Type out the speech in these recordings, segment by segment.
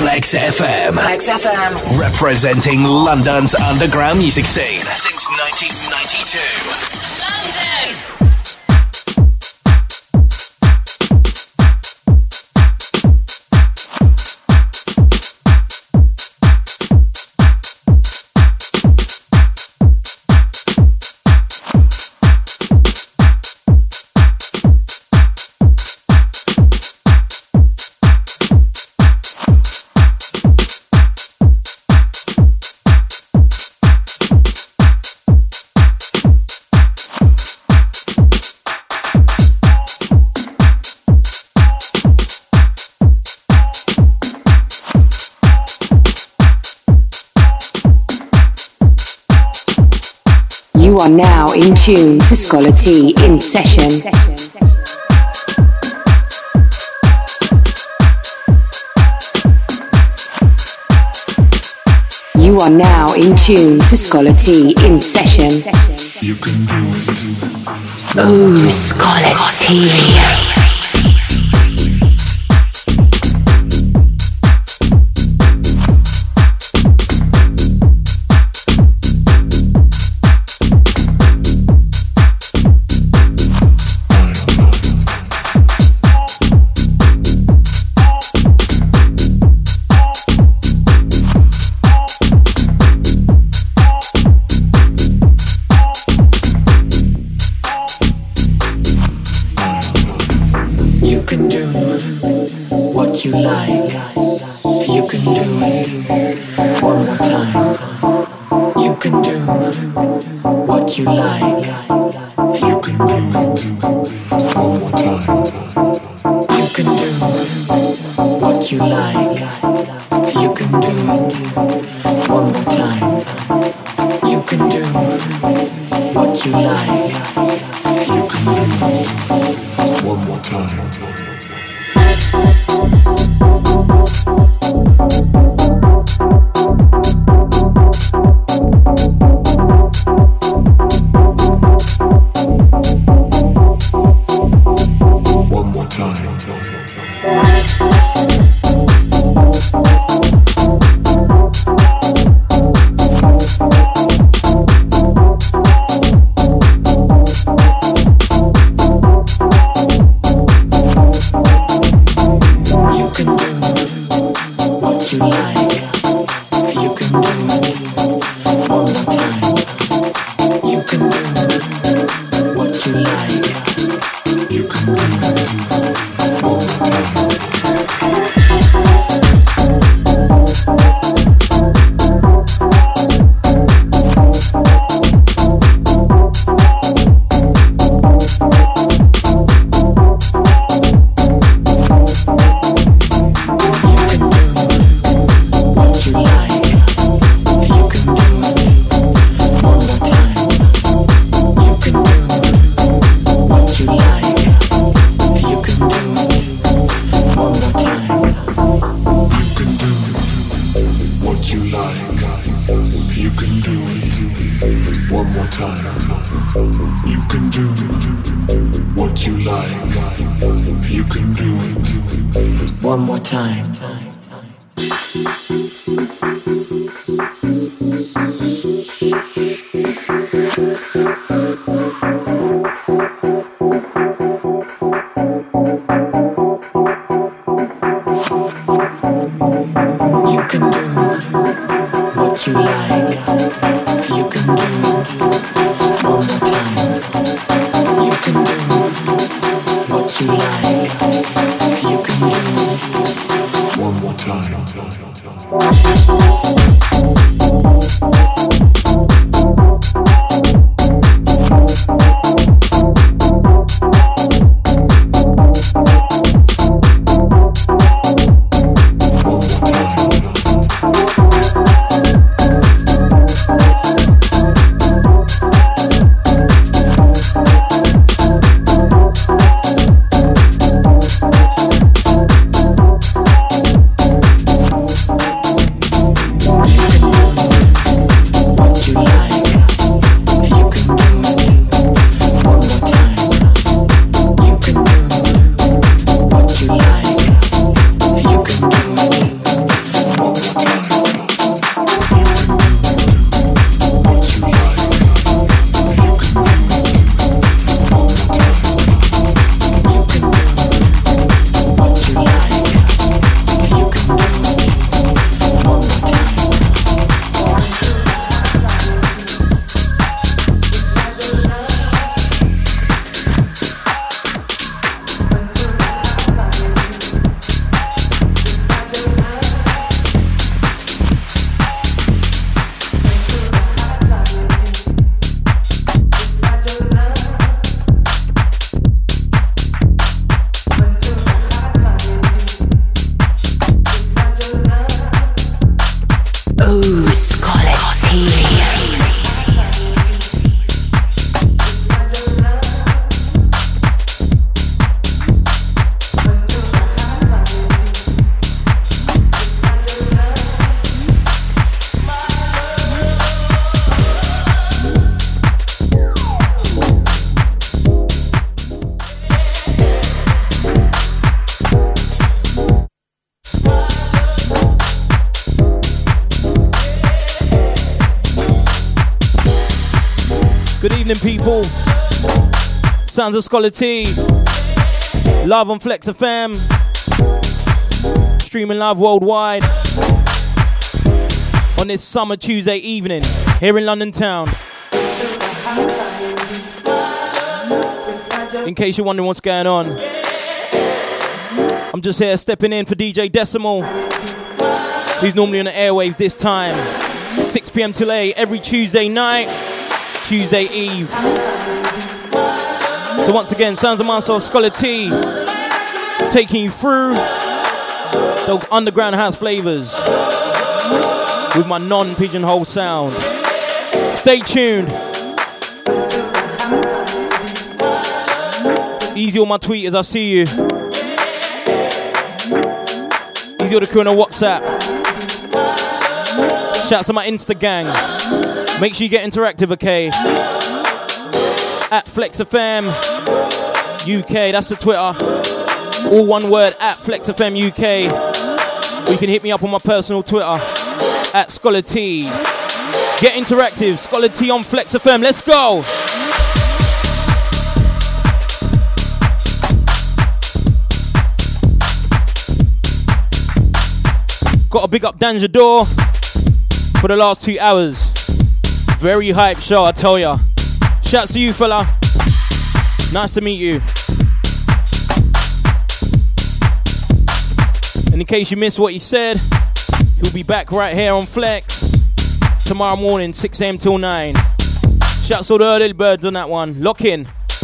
Flex FM. Flex FM. Representing London's underground music scene since 1992. London! You are now in tune to Scholar T in session. You are now in tune to Scholar T in session. You can do it. Oh, Scholar T. You like, you can do it one more time. You can do what you like. You can do it one more time. You can do what you like. You can do it one more time. You can do what you like. You can do it one more time. One more time. You can do what you like. You can do it one more time. You can do what you like. You can do it one more time. Good evening, people. Sounds of Scholar T. Live on Flex FM. Streaming live worldwide. On this summer Tuesday evening here in London town. In case you're wondering what's going on, I'm just here stepping in for DJ Decimal. He's normally on the airwaves this time. 6 p.m. till 8 every Tuesday night, Tuesday Eve. So once again, sounds of myself, Scholar T, taking you through those underground house flavors with my non-pigeonhole sound. Stay tuned. Easy on my tweeters, I see you. Easy on the crew on WhatsApp. Shouts to my Insta gang. Make sure you get interactive, okay? At FlexFM UK, that's the Twitter. All one word, at FlexFM UK. Or you can hit me up on my personal Twitter, at Scholar T. Get interactive, Scholar T on FlexFM. Let's go! Got to big up Danjador for the last 2 hours. Very hype show, I tell ya. Shouts to you, fella. Nice to meet you. And in case you missed what he said, he'll be back right here on Flex tomorrow morning, 6 a.m. till 9. Shouts to all the early birds on that one. Lock in.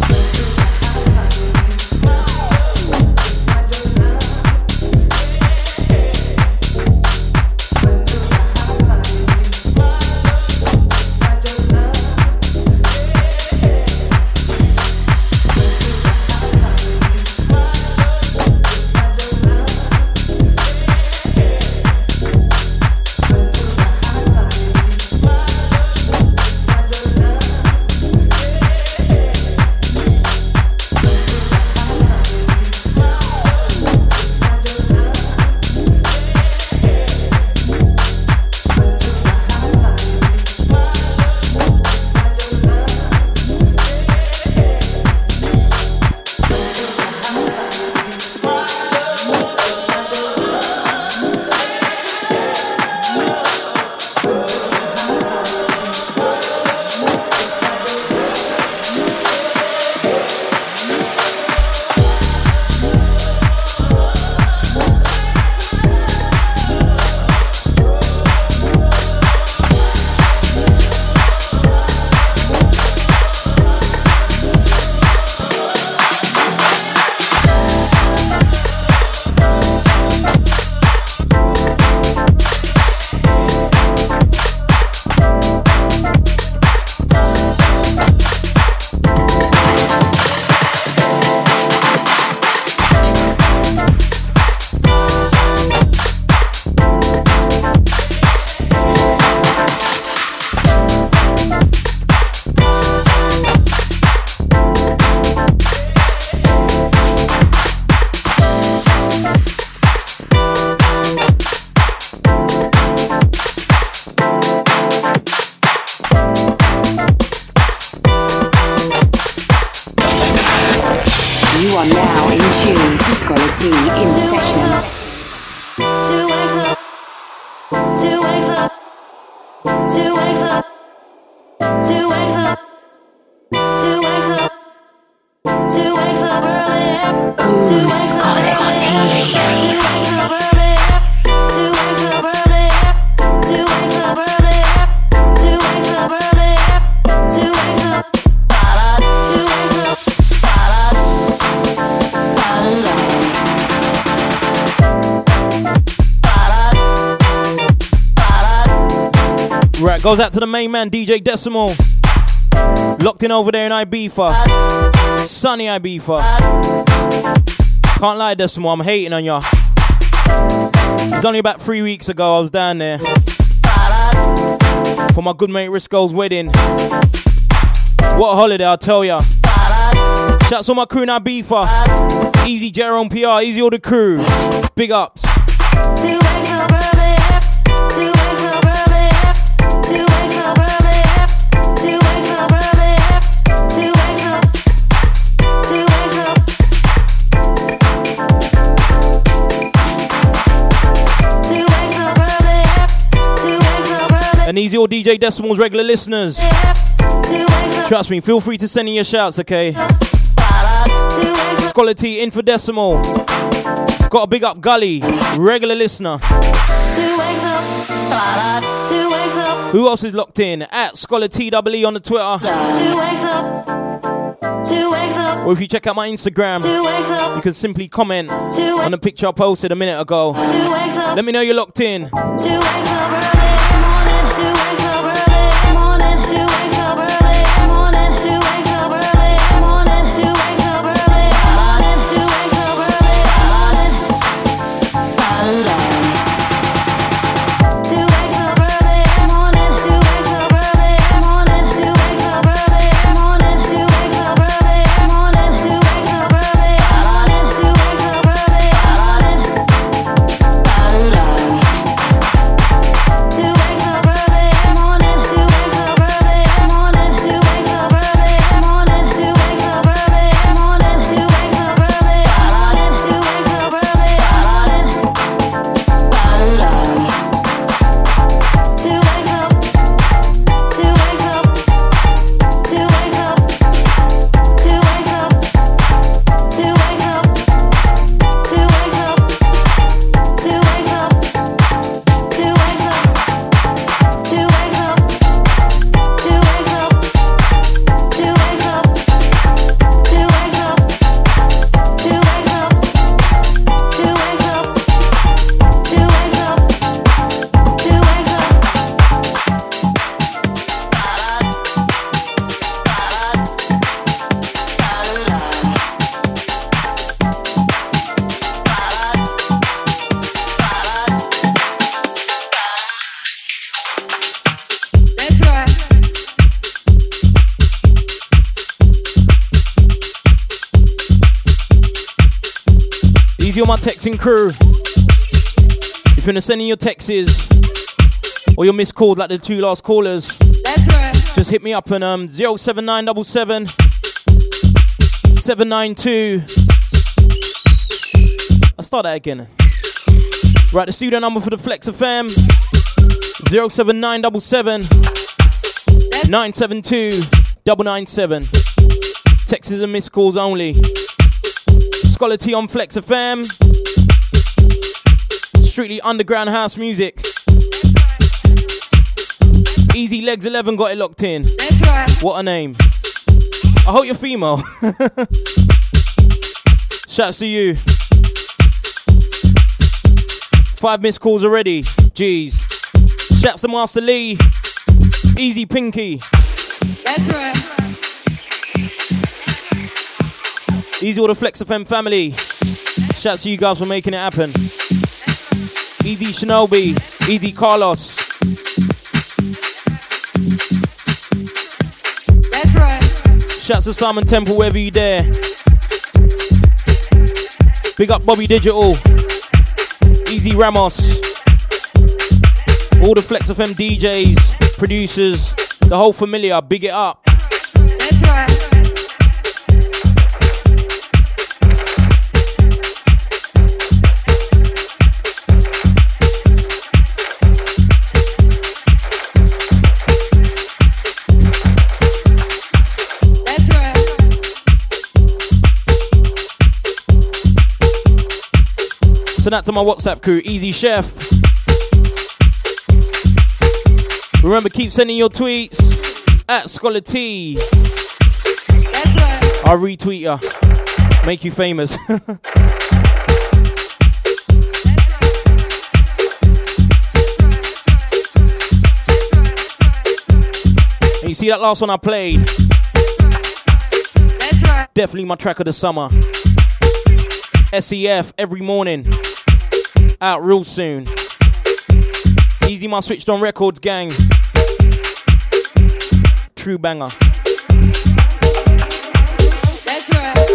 Goes out to the main man, DJ Decimal. Locked in over there in Ibiza. Sunny Ibiza. Can't lie, Decimal, I'm hating on ya. It's only about 3 weeks ago I was down there for my good mate Risco's wedding. What a holiday, I'll tell ya. Shouts to my crew in Ibiza. Easy Jerome PR, easy all the crew. Big ups. And these are all DJ Decimal's regular listeners. Trust me, feel free to send in your shouts, okay? Scholar T in for Decimal. Got a big up Gully, regular listener. Who else is locked in? At Scholar TWE on the Twitter. Or if you check out my Instagram, you can simply comment on the picture I posted a minute ago. Let me know you're locked in. You're my texting crew. If you're gonna send in your texts or your missed calls like the two last callers, just hit me up on 07977 792. I'll start that again. Right, the studio number for the Flex FM 07977 972 997. Texts and missed calls only. Scholar T on Flex FM. Strictly underground house music. Easy Legs 11 got it locked in. That's right. What a name. I hope you're female. Shouts to you. 5 missed calls already. Jeez. Shouts to Master Lee. Easy Pinky. That's right. Easy all the Flex FM family. Shouts to you guys for making it happen. Easy Shinobi. Easy Carlos. That's right. Shouts to Simon Temple wherever you dare. Big up Bobby Digital. Easy Ramos. All the Flex FM DJs, producers, the whole familiar. Big it up. That's right. Send that to my WhatsApp crew, Easy Chef. Remember, keep sending your tweets at Scholar T. That's right. I'll retweet ya. Make you famous. And you see that last one I played? That's right. Definitely my track of the summer. SEF every morning. Out real soon. Easy my Switched On Records gang. True banger. That's right.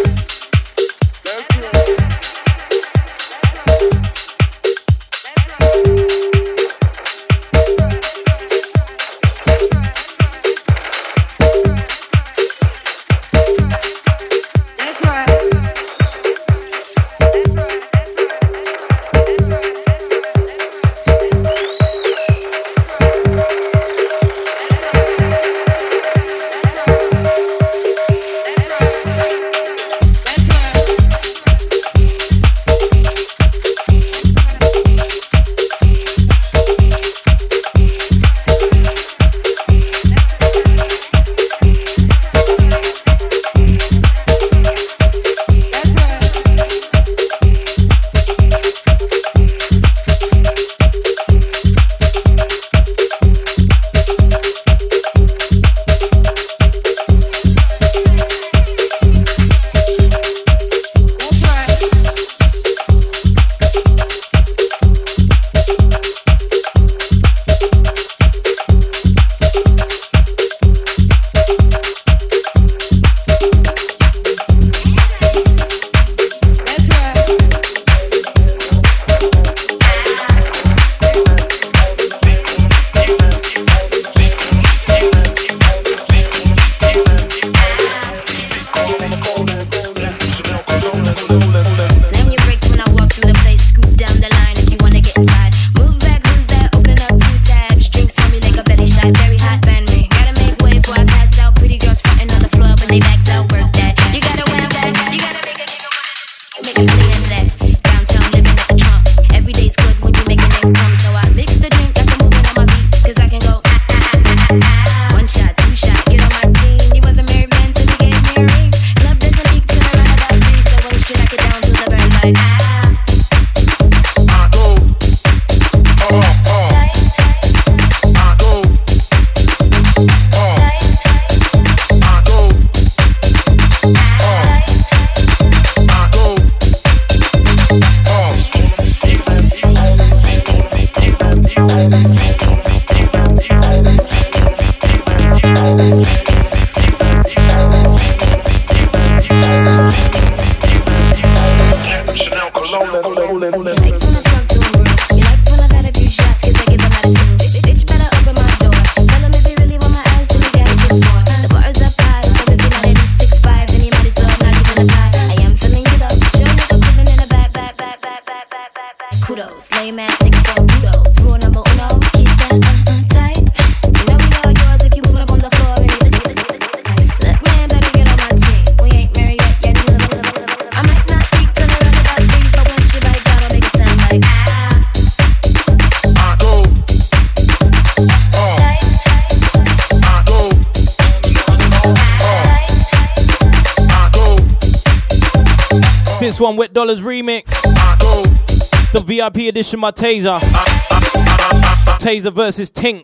This one, Wet Dollars remix. The VIP edition by Taser. Taser versus Tink.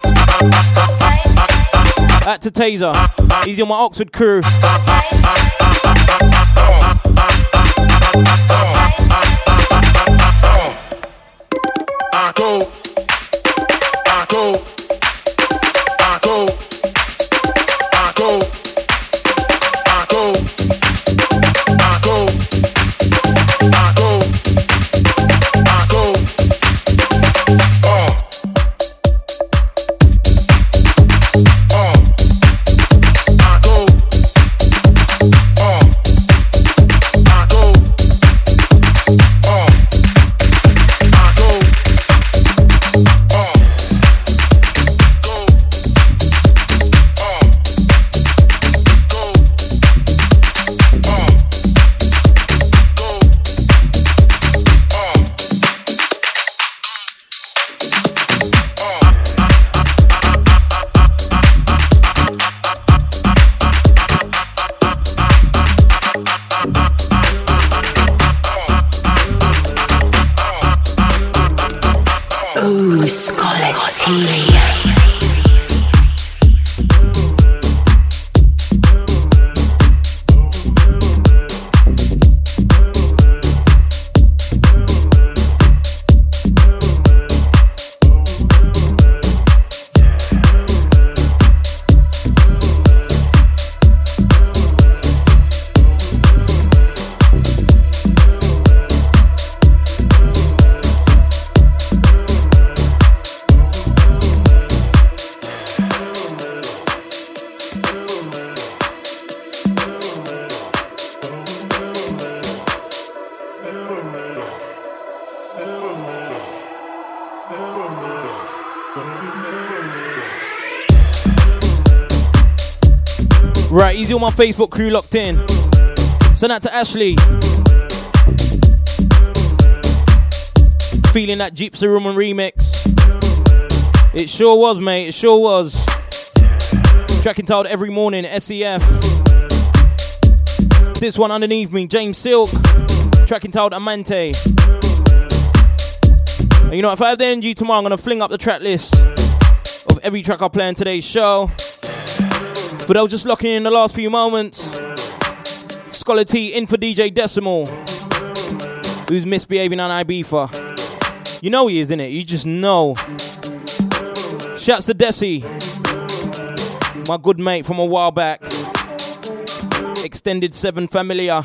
Out to Taser. He's on my Oxford crew. Right, easy on my Facebook crew locked in. Send that to Ashley. Feeling that Gypsy Roman remix. It sure was, mate. It sure was. Track entitled Every Morning, SEF. This one underneath me, James Silk. Track entitled Amante. And you know, if I have the energy tomorrow, I'm going to fling up the track list of every track I play in today's show. For those just locking in the last few moments, Scholar T in for DJ Decimal, who's misbehaving on Ibiza. You know he is, innit? You just know. Shouts to Desi, my good mate from a while back. Extended 7 Familiar.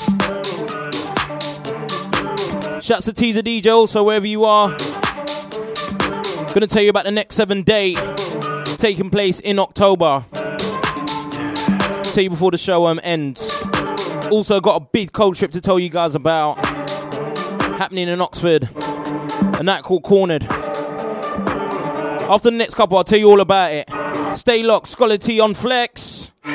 Shouts to T the DJ also, wherever you are. Gonna tell you about the next 7 date taking place in October. Tell you before the show ends. Also got a big cold trip to tell you guys about, happening in Oxford, a night called Cornered. After the next couple, I'll tell you all about it. Stay locked, Scholar T on Flex.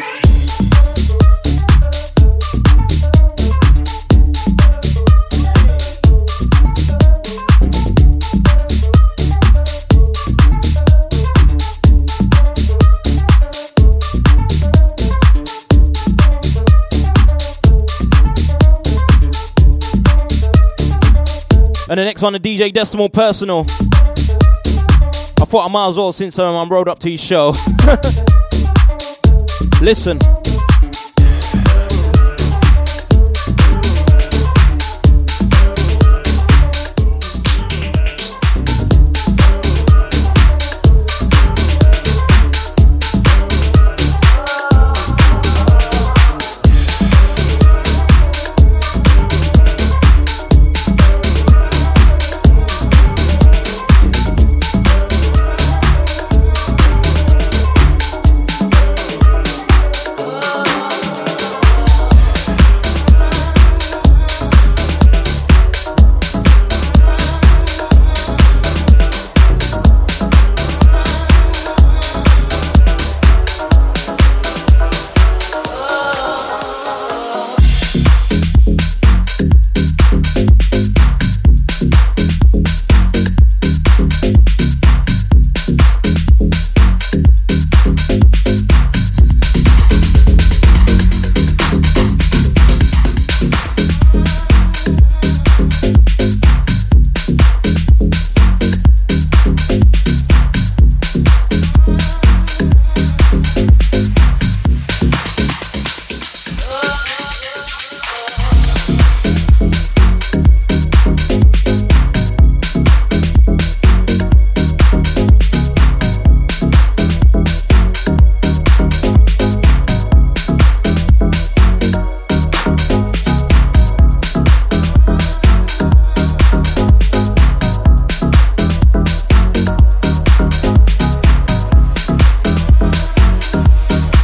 And the next one, the DJ Decimal Personal. I thought I might as well, since I rode up to his show. Listen.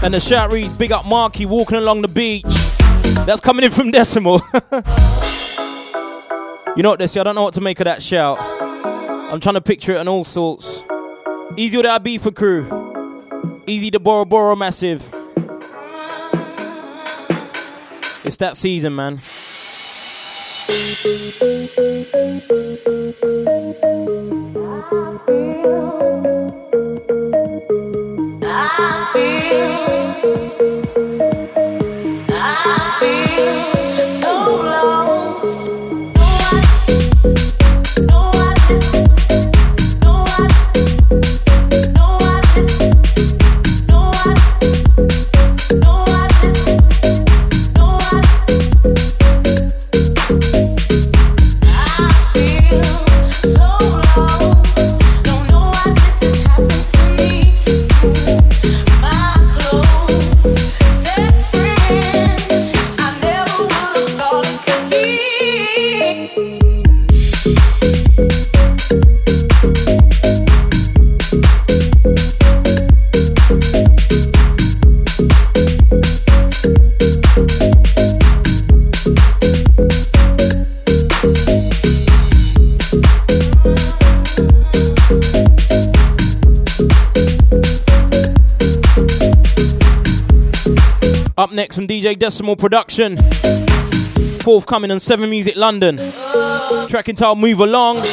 And the shout reads, big up Marky walking along the beach. That's coming in from Decimal. You know what, Desi, I don't know what to make of that shout. I'm trying to picture it in all sorts. Easy with our Ibiza crew. Easy to Bora Bora Massive. It's that season, man. Up next from DJ Decimal production, forthcoming on 7 Music London. Track entitled Move Along.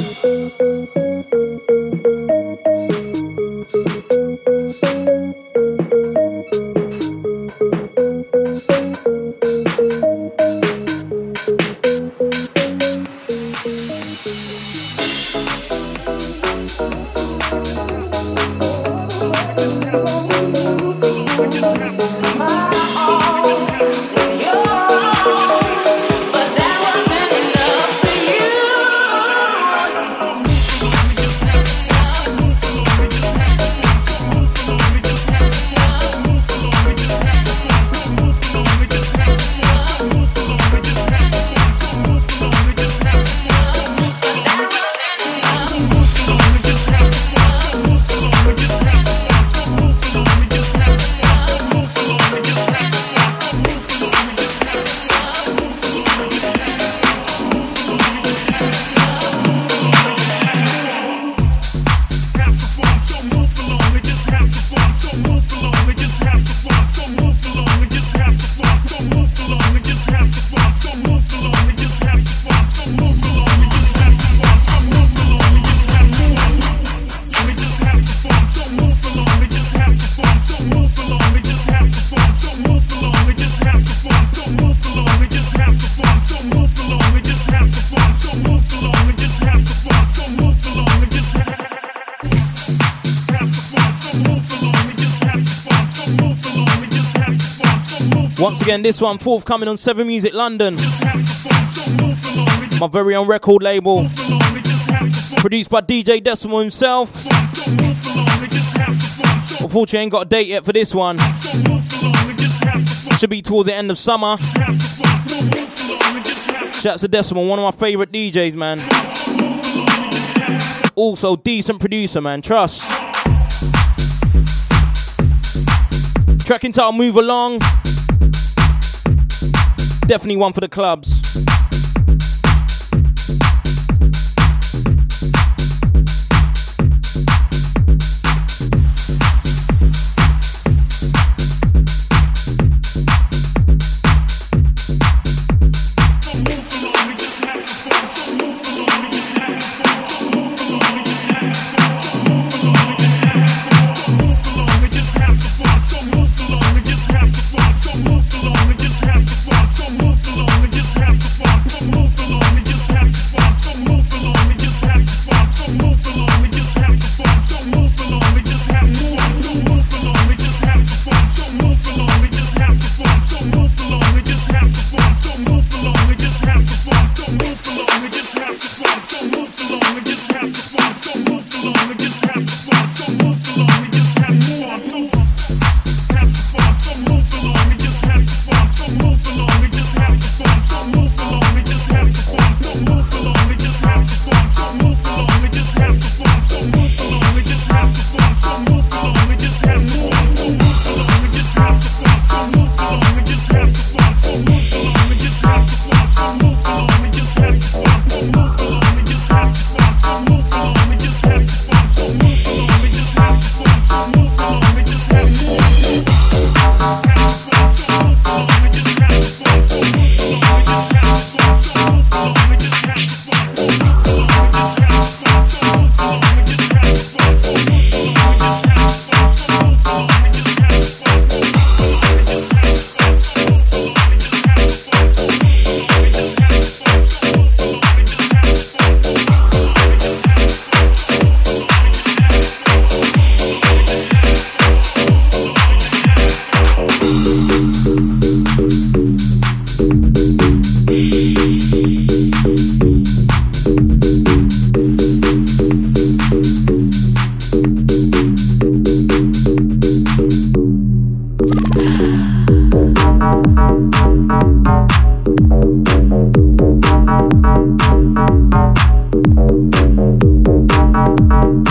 Once again, this one forthcoming on 7 Music London, my very own record label, produced by DJ Decimal himself. Unfortunately, I ain't got a date yet for this one. Should be towards the end of summer. Shouts to Decimal, one of my favourite DJs, man. Also, decent producer, man, trust. Track entitled Move Along. Definitely one for the clubs.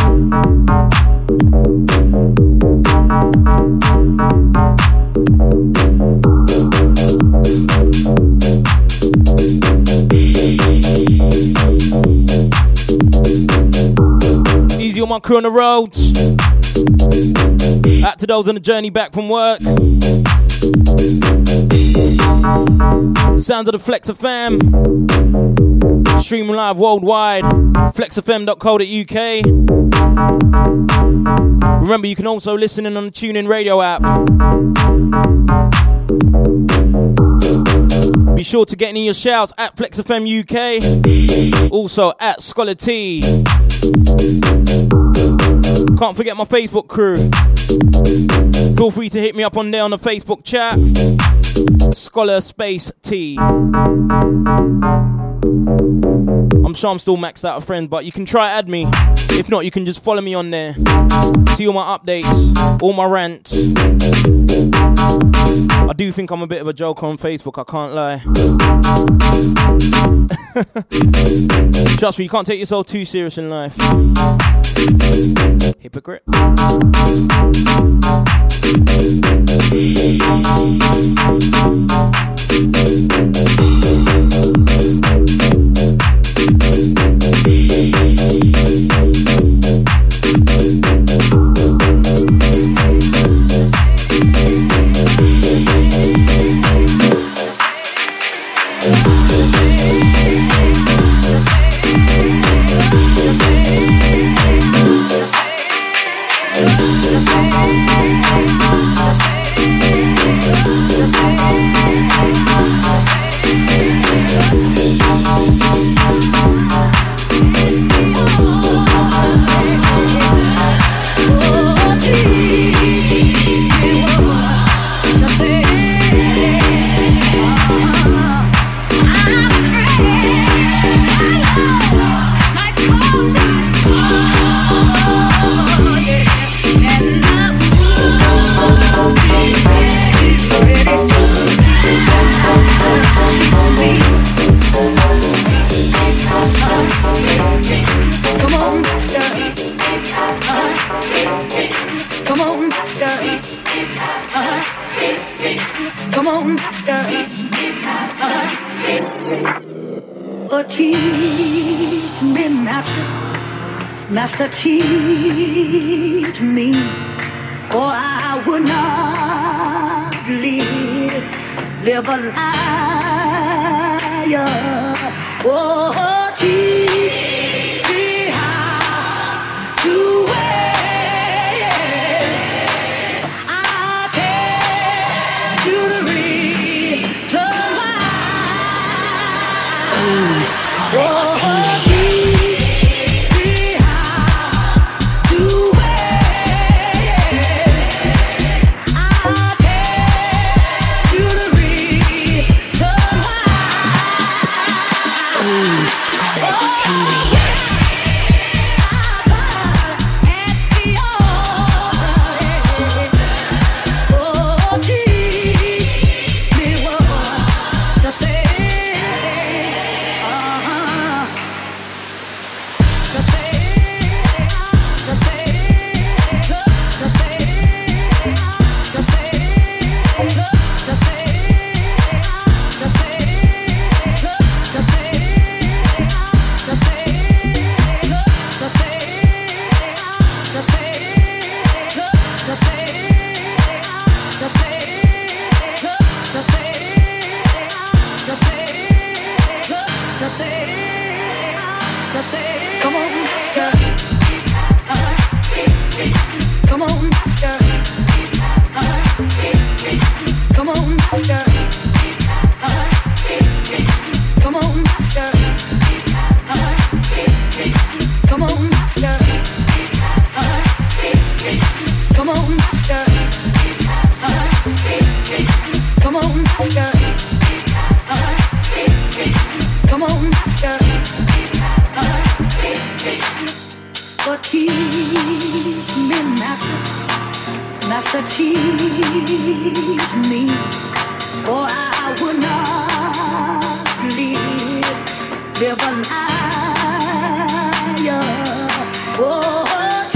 Easy on my crew on the roads. Out to those on the journey back from work. Sound of the Flex FM. Streaming live worldwide. flexfm.co.uk. Remember, you can also listen in on the TuneIn Radio app. Be sure to get any of your shouts at FlexFM UK. Also at Scholar T. Can't forget my Facebook crew. Feel free to hit me up on there on the Facebook chat. Scholar Space T. I'm sure I'm still maxed out of friends, but you can try add me. If not, you can just follow me on there. See all my updates, all my rants. I do think I'm a bit of a joke on Facebook, I can't lie. Trust me, you can't take yourself too serious in life. Hypocrite. Master, teach me, or I would not live a liar. Oh, teach me how to wait. I'll tell you the reason why. Master, teach me, or I would not live a liar. Oh,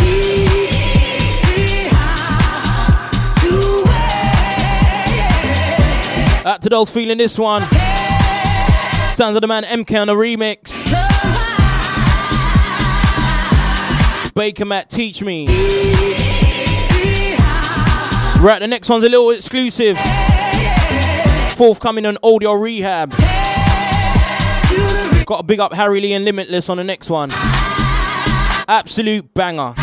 to those feeling this one. Sounds of the man MK on the remix. Baker Matt, Teach Me. Right, the next one's a little exclusive. Forthcoming on Audio Rehab. Got to big up Harry Lee and Limitless on the next one. Absolute banger.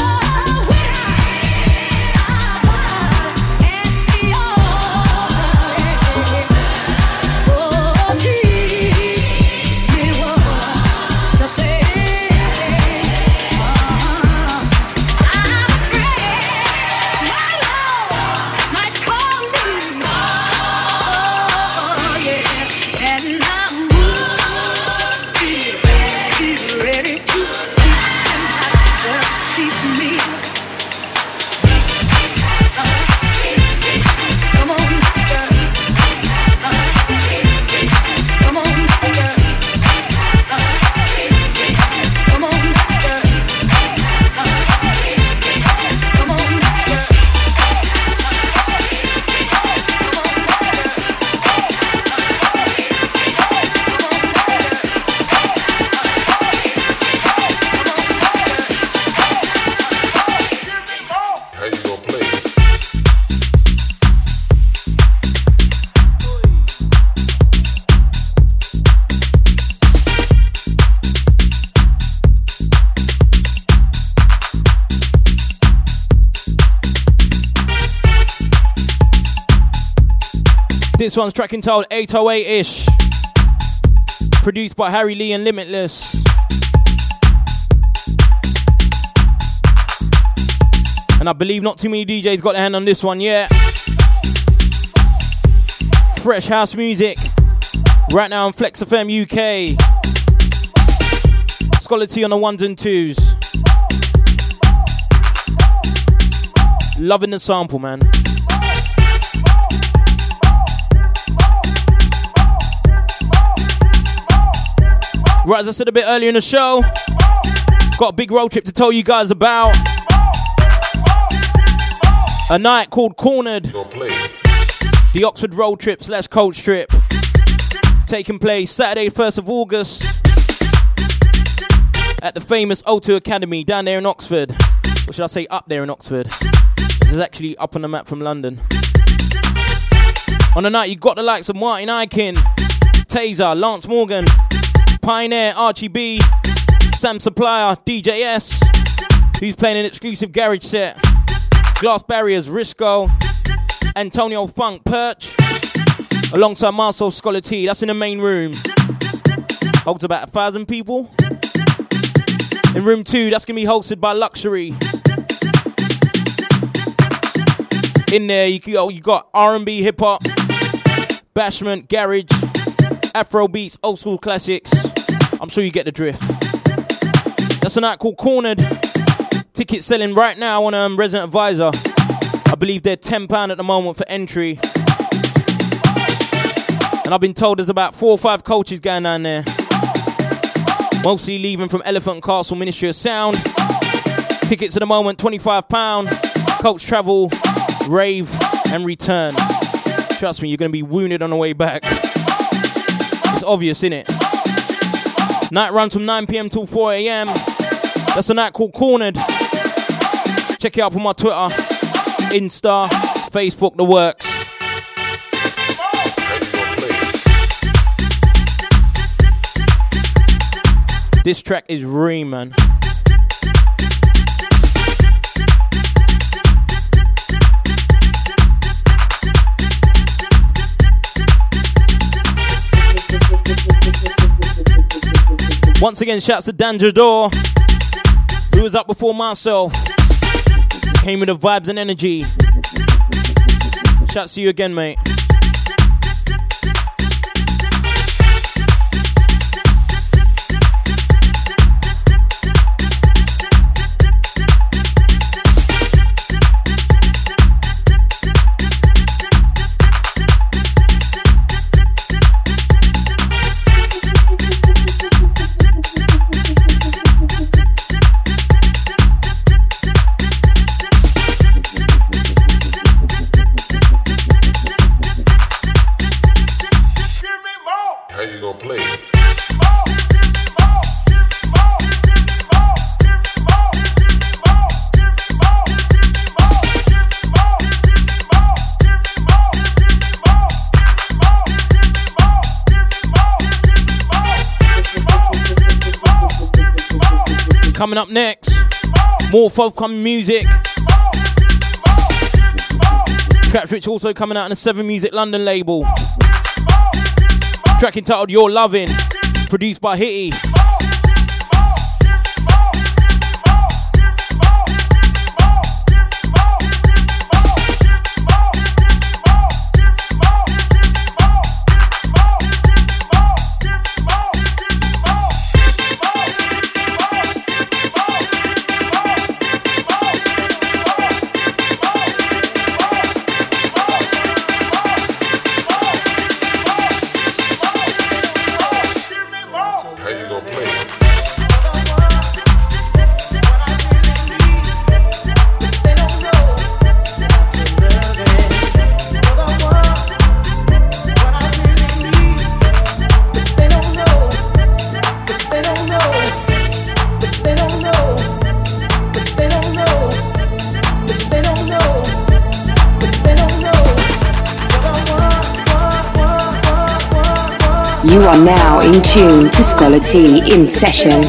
This one's track entitled 808-ish. Produced by Harry Lee and Limitless. And I believe not too many DJs got their hand on this one yet. Fresh house music. Right now on Flex FM UK. Scholar T on the ones and twos. Loving the sample, man. Right, as I said a bit earlier in the show, got a big road trip to tell you guys about. A night called Cornered. The Oxford road trip / coach trip. Taking place Saturday 1st of August at the famous O2 Academy down there in Oxford. Or should I say up there in Oxford? This is actually up on the map from London. On the night you got the likes of Martin Ikin, Taser, Lance Morgan, Pioneer, Archie B, Sam Supplier, DJ S, who's playing an exclusive garage set, Glass Barriers, Risco, Antonio Funk, Perch, alongside Marcel Scholar T. That's in the main room. Holds about 1,000 people. In room 2, that's going to be hosted by Luxury. In there, you got R&B, hip-hop, bashment, garage, Afro beats, old school classics. I'm sure you get the drift. That's a night called Cornered. Tickets selling right now on Resident Advisor. I believe they're £10 at the moment for entry. And I've been told there's about 4 or 5 coaches going down there. Mostly leaving from Elephant Castle, Ministry of Sound. Tickets at the moment, £25. Coach travel, rave, and return. Trust me, you're going to be wounded on the way back. It's obvious, innit? Night runs from 9 p.m. till 4 a.m. That's a night called Cornered. Check it out from my Twitter, Insta, Facebook, the works. This track is Ream, man. Once again, shouts to Dan Jador, who was up before myself. Came with the vibes and energy. Shouts to you again, mate. coming up next. More forthcoming music. Track which also coming out on the 7 Music London label. Track entitled Your Lovin', produced by Hitty. You are now in tune to Scholar T in session.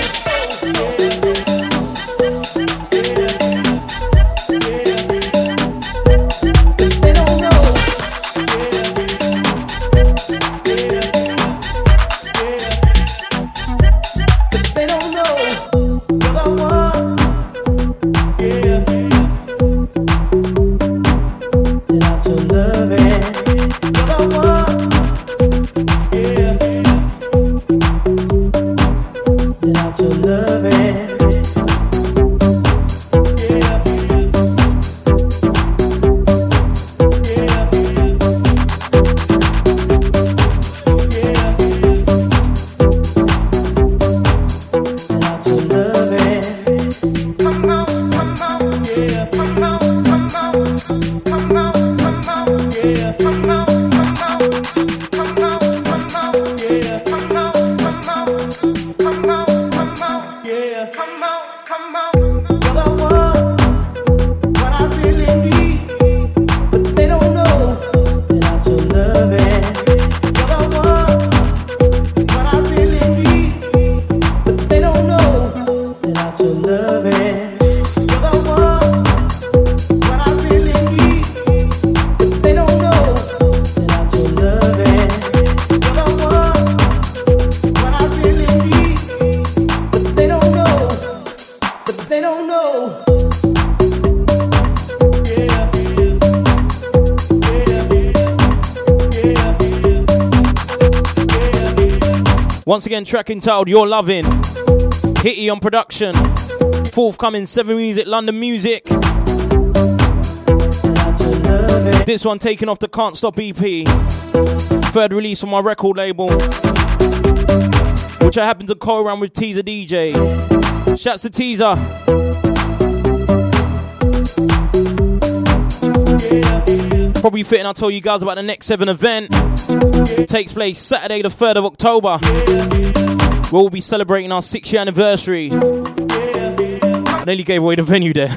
Once again, track entitled Your Lovin', Hitty on production, forthcoming 7 Music London music. This one taken off the Can't Stop EP, 3rd release on my record label, which I happen to co-run with Teaser DJ. Shouts to Teaser. Probably fitting I'll tell you guys about the Next 7 event. It takes place Saturday the 3rd of October. We'll be celebrating our 6-year anniversary. I nearly gave away the venue there.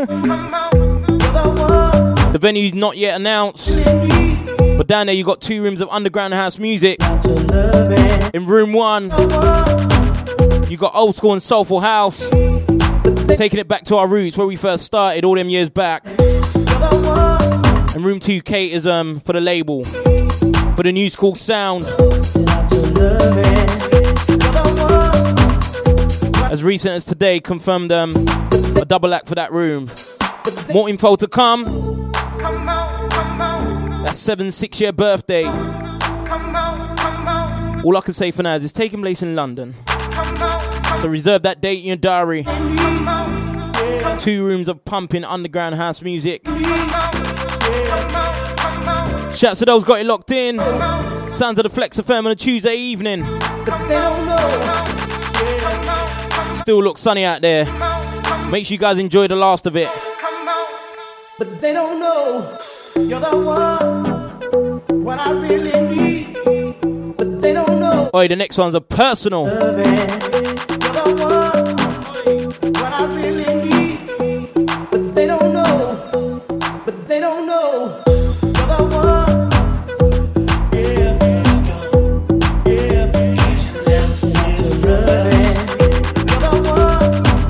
The venue's not yet announced, but down there you got 2 rooms of underground house music. In room 1 you got old school and soulful house, taking it back to our roots where we first started all them years back. And room 2 caters for the label, for the new school sound. As recent as today, confirmed a double act for that room. More info to come. That's 7's 6-year birthday. All I can say for now is it's taking place in London. So reserve that date in your diary. 2 rooms of pumping underground house music. Shouts to those got it locked in. Sounds of the Flex FM on a Tuesday evening. Still looks sunny out there. Make sure you guys enjoy the last of it. But they don't know you're the one, what I really need. But they don't know. Oi, the next one's a personal. You're the one, what I really need. But they don't know. But they don't know. You're the one. Yeah. You're the one.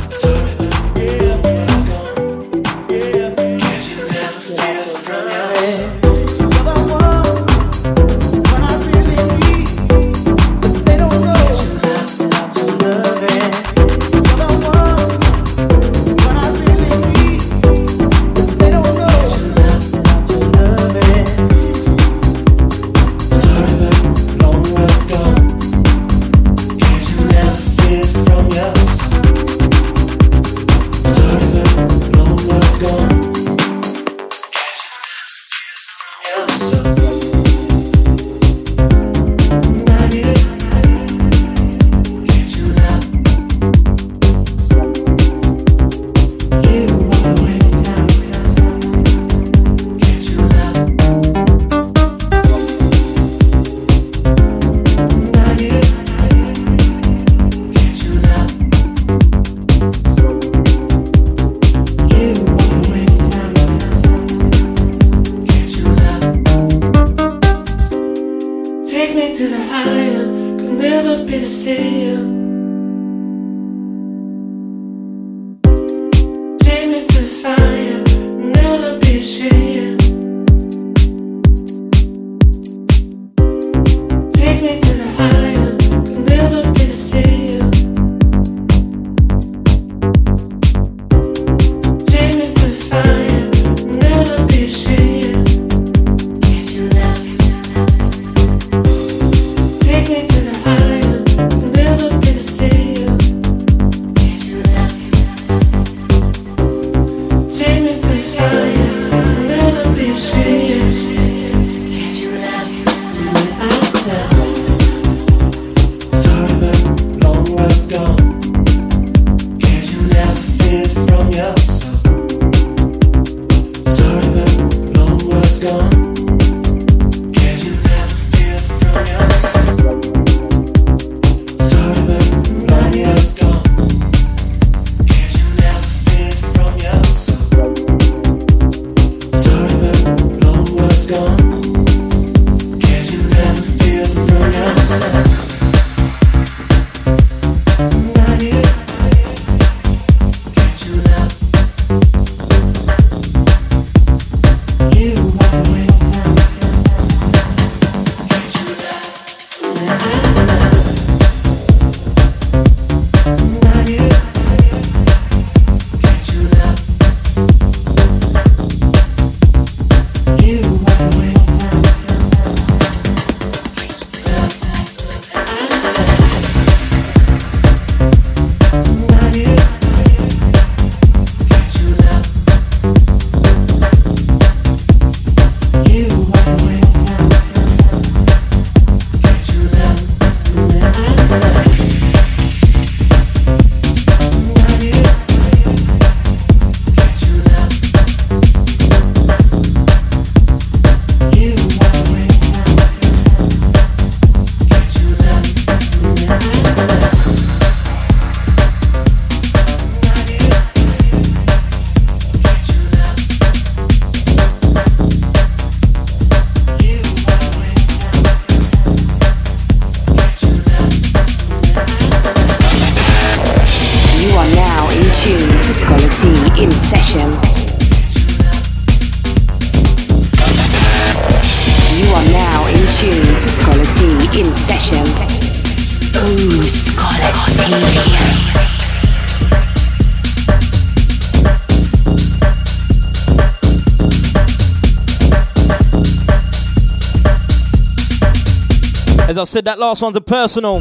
As I said, that last one's a personal.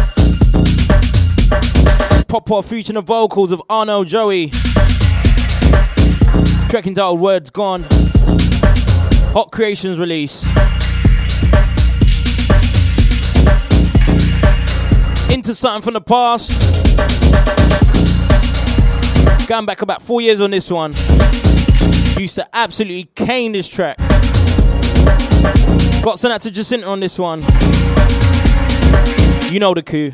Pop-pop featuring the vocals of Arno Joey. Track entitled Words Gone. Hot Creations release. Into something from the past. Going back about 4 years on this one. Used to absolutely cane this track. Got sent out to Jacinta on this one. You know the coup.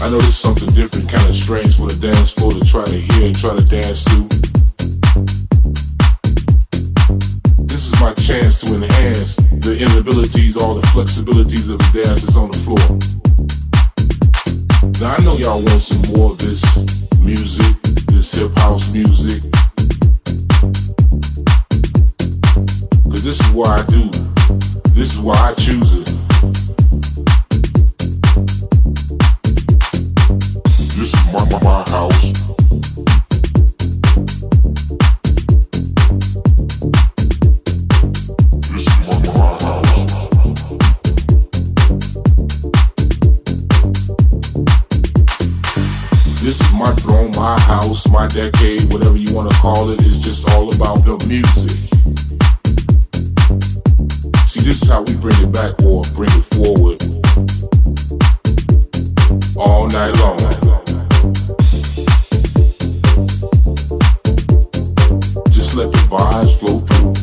I know this is something different, kind of strange for the dance floor to try to hear and try to dance to. This is my chance to enhance the inabilities, all the flexibilities of the dancers on the floor. Now I know y'all want some more of this music, this hip house music. Cause this is what I do. This is why I choose it. This is my house. This is my house. This is my throne, my house, my decade, whatever you want to call it. It's just all about the music. See, this is how we bring it back or bring it forward. All night long. Just let the vibes flow through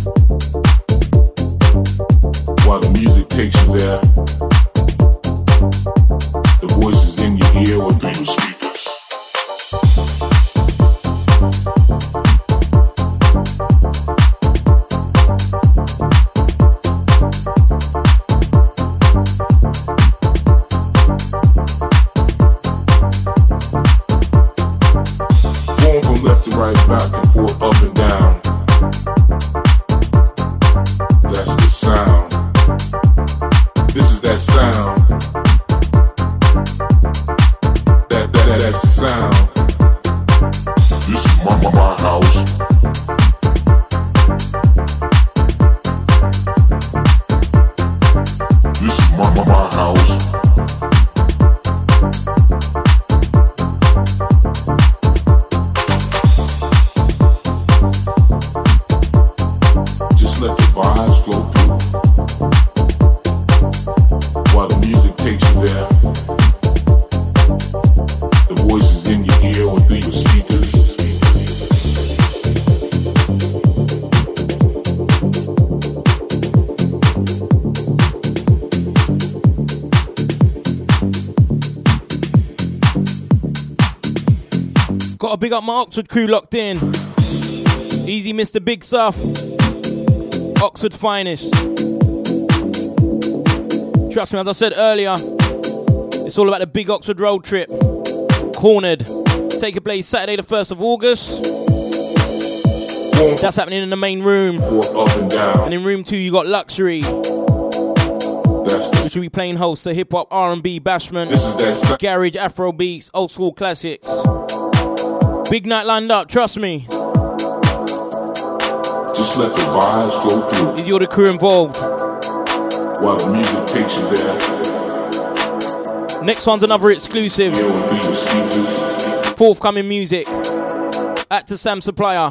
while the music takes you there. The voices in your ear or through your speakers. Going from left to right, back and forth, up and down. That's the sound. This is that sound. That's the sound. This is my house. This is my house. Just let the vibes flow through while the music takes you there. The voices in your ear or through your speakers. Gotta big up my Oxford crew locked in. Easy Mr. Big Stuff. Oxford finest. Trust me, as I said earlier, it's all about the big Oxford road trip. Cornered. Taking place Saturday the 1st of August. That's happening in the main room. Up and down. And in room 2 you got Luxury, which will be playing host to hip hop, R&B, bashment, This is that garage, Afro beats, old school classics. Big night lined up, trust me. Just let the vibes flow through Is all the crew involved? while the music takes you there. Next one's another exclusive. Ear or through your speakers. Forthcoming music. Actor Sam Supplier.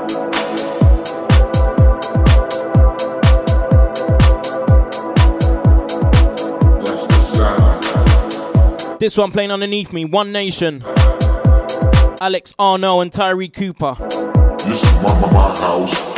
That's the sound. This one playing underneath me, One Nation. Alex Arno and Tyree Cooper. This is my house.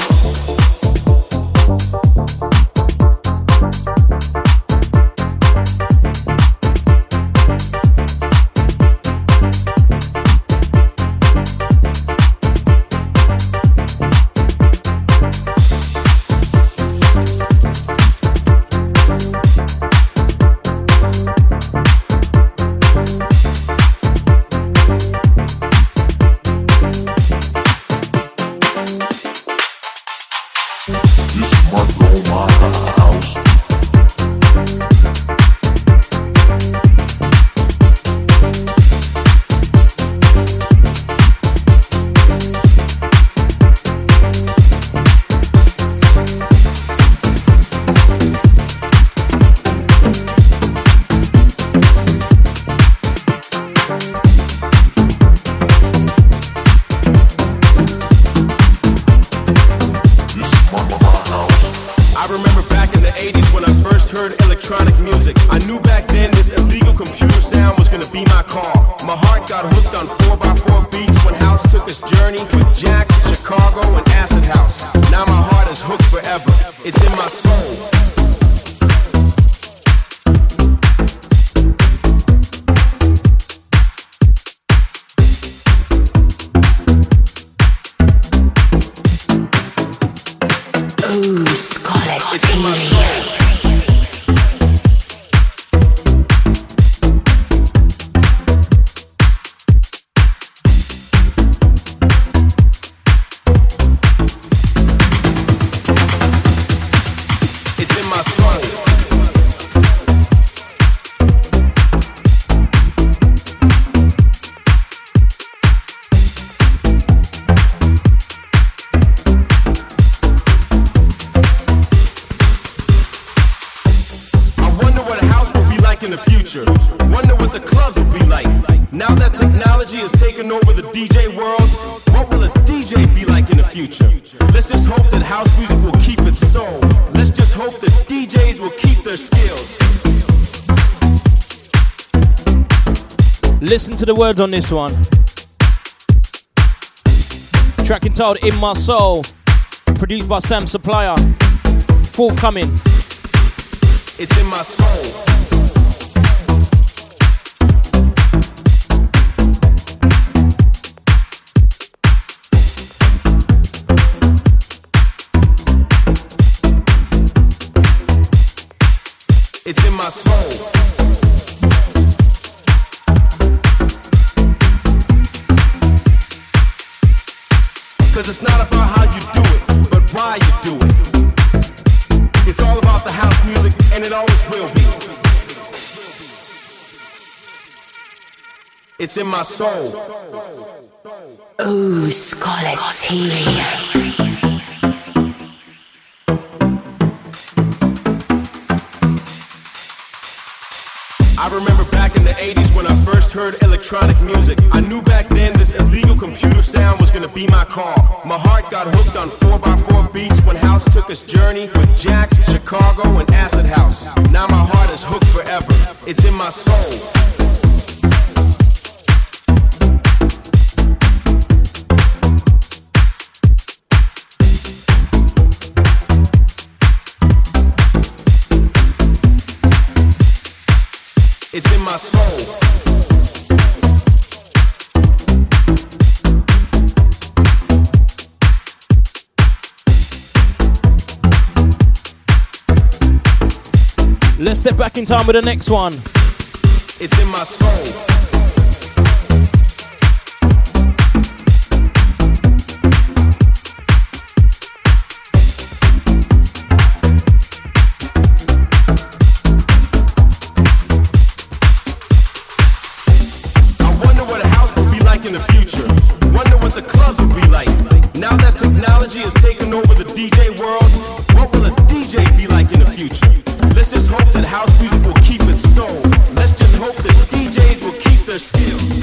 like? Now that technology has taken over the DJ world, what will a DJ be like in the future? Let's just hope that house music will keep its soul. Let's just hope that DJs will keep their skills. Listen to the words on this one. Track entitled In My Soul, produced by Sam Supplier. Forthcoming. It's in my soul. It's in my soul. Cause it's not about how you do it, but why you do it. It's all about the house music, and it always will be. It's in my soul. Ooh, Scarlet Tea. I remember back in the 80s when I first heard electronic music. I knew back then this illegal computer sound was gonna be my call. My heart got hooked on 4x4 beats when house took its journey with Jack, Chicago, and Acid House. Now my heart is hooked forever. It's in my soul. It's in my soul. Let's step back in time with the next one. It's in my soul. In the future, wonder what the clubs will be like. Now that technology has taken over the DJ world, what will a DJ be like in the future? Let's just hope that house music will keep its soul. Let's just hope that DJs will keep their skills.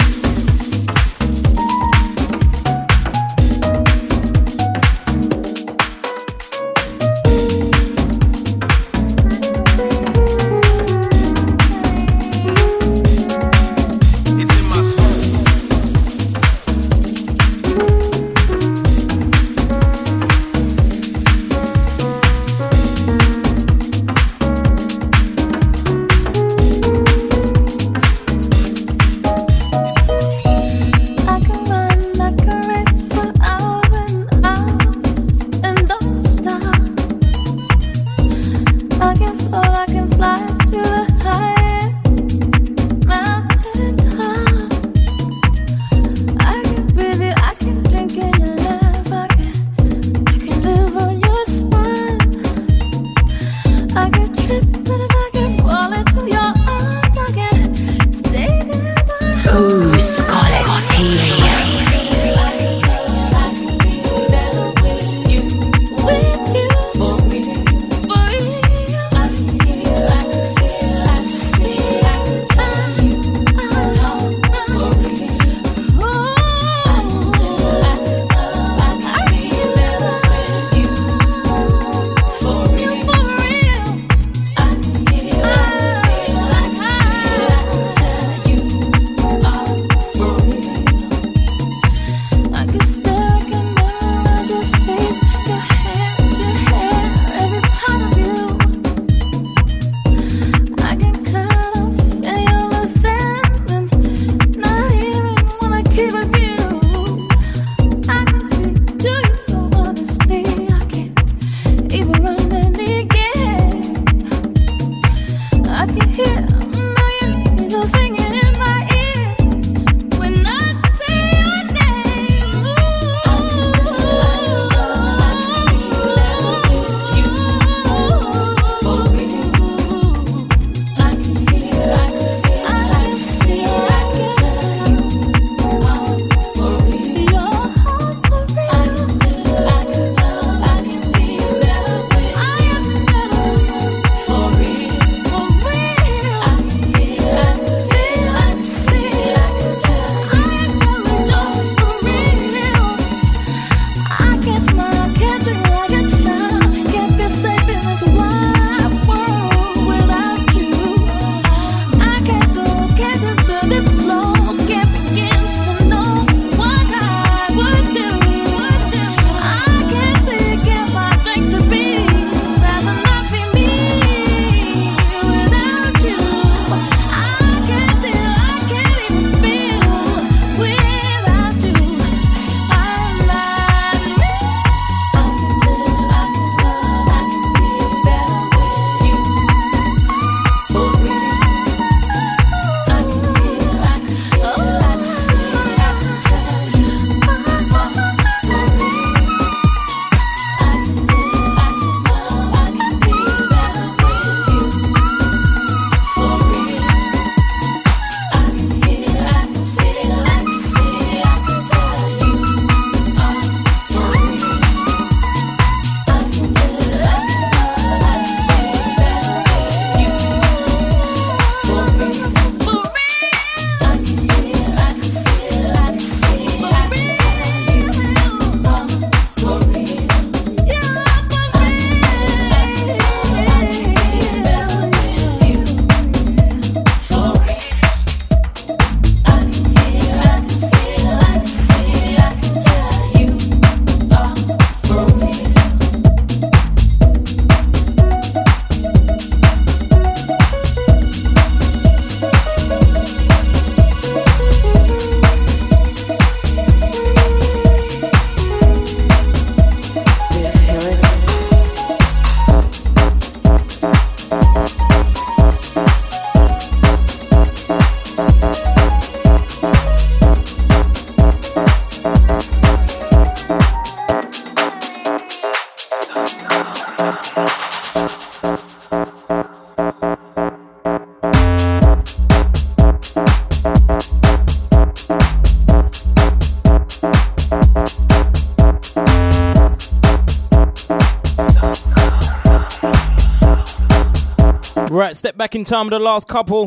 back in time with the last couple.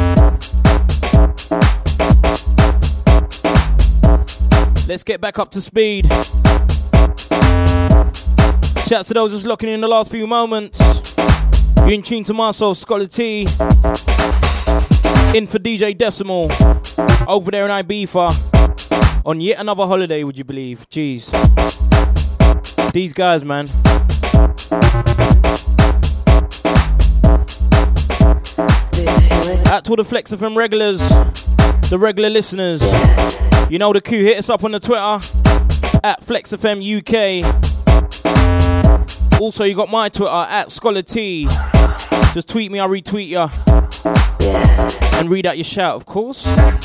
Let's get back up to speed. Shouts to those just locking in the last few moments. You're in tune to myself, Scholar T. In for DJ Decimal. Over there in Ibiza. On yet another holiday, would you believe? Jeez. These guys, man. Out to all the Flex FM regulars. The regular listeners. You know the coup. Hit us up on the Twitter. At Flex FM UK. Also, you got my Twitter at Scholar T. Just tweet me, I'll retweet ya. And read out your shout, of course.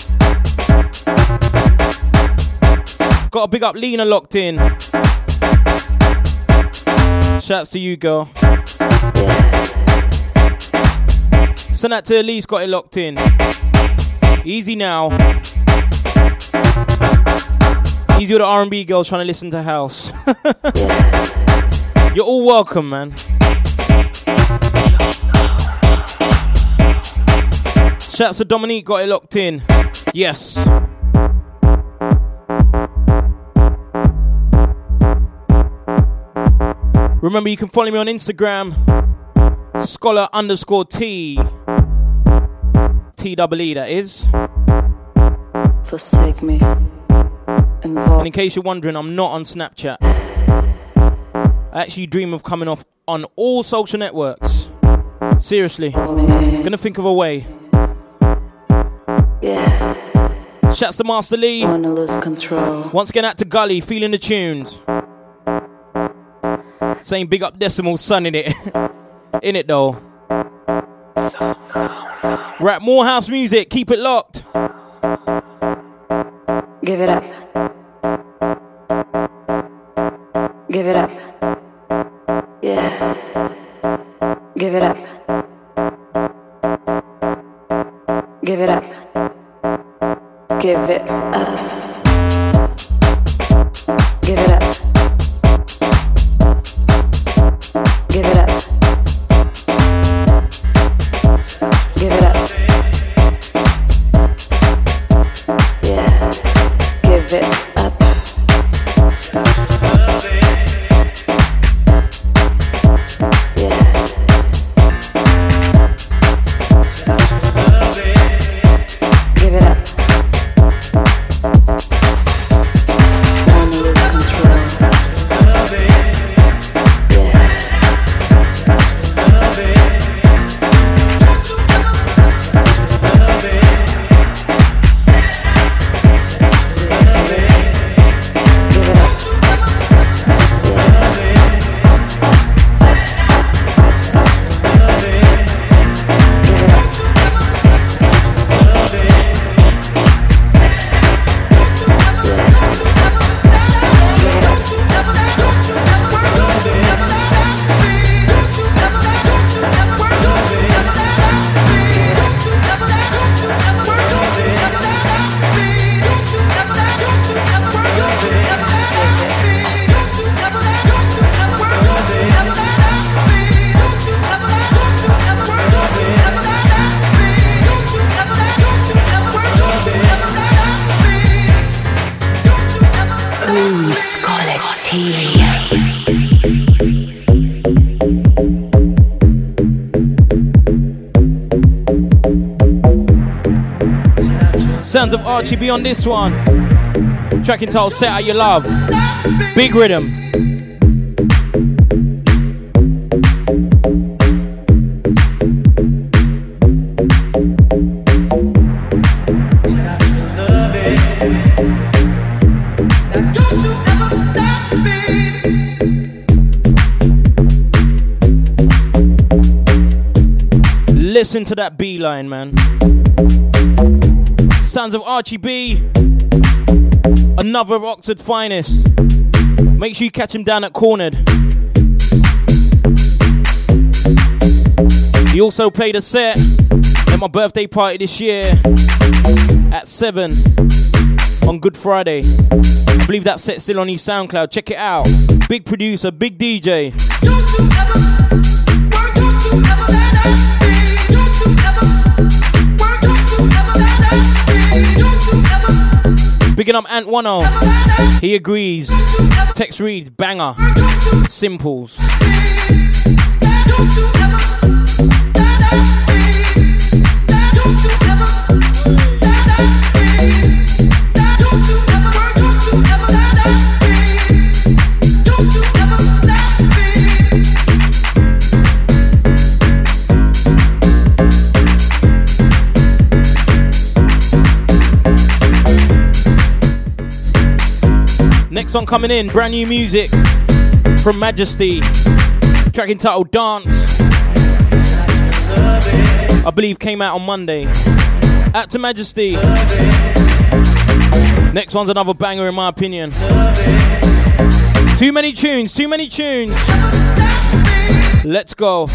Got a big up Lena locked in. Shouts to you, girl. Send that to Elise, got it locked in. Easy now. Easy with the R&B girls trying to listen to house. You're all welcome, man. Shouts to Dominique, got it locked in. Yes. Remember, you can follow me on Instagram. Scholar_T. TEE, that is. Forsake me. And in case you're wondering, I'm not on Snapchat. I actually dream of coming off on all social networks. Seriously. Gonna think of a way. Yeah. Shouts to Master Lee. Wanna lose control. Once again out to Gully, feeling the tunes. Saying big up Decimal Son in it. In it though. Right, more house music, keep it locked. Give it up. Give it up. Yeah. Give it up. Give it up. Give it up. Give it up. Give it up. Give it up. Yeah. Give it up. Yeah. Give it up. Wanna lose control. Sounds of Archie B on this one. Track entitled Set Out Your Love. Big rhythm. Listen to that B line, man. Sounds of Archie B, another of Oxford's finest. Make sure you catch him down at Cornered. He also played a set at my birthday party this year at 7 on Good Friday. I believe that set's still on his SoundCloud. Check it out. Big producer, big DJ. Don't you ever let us be. Don't you Bigging up Ant 10. He agrees. Text reads, banger. Simples. Next one coming in, brand new music from Majesty. Track entitled Dance. I believe came out on Monday. Out to Majesty. Next one's another banger in my opinion. Too many tunes. Let's go.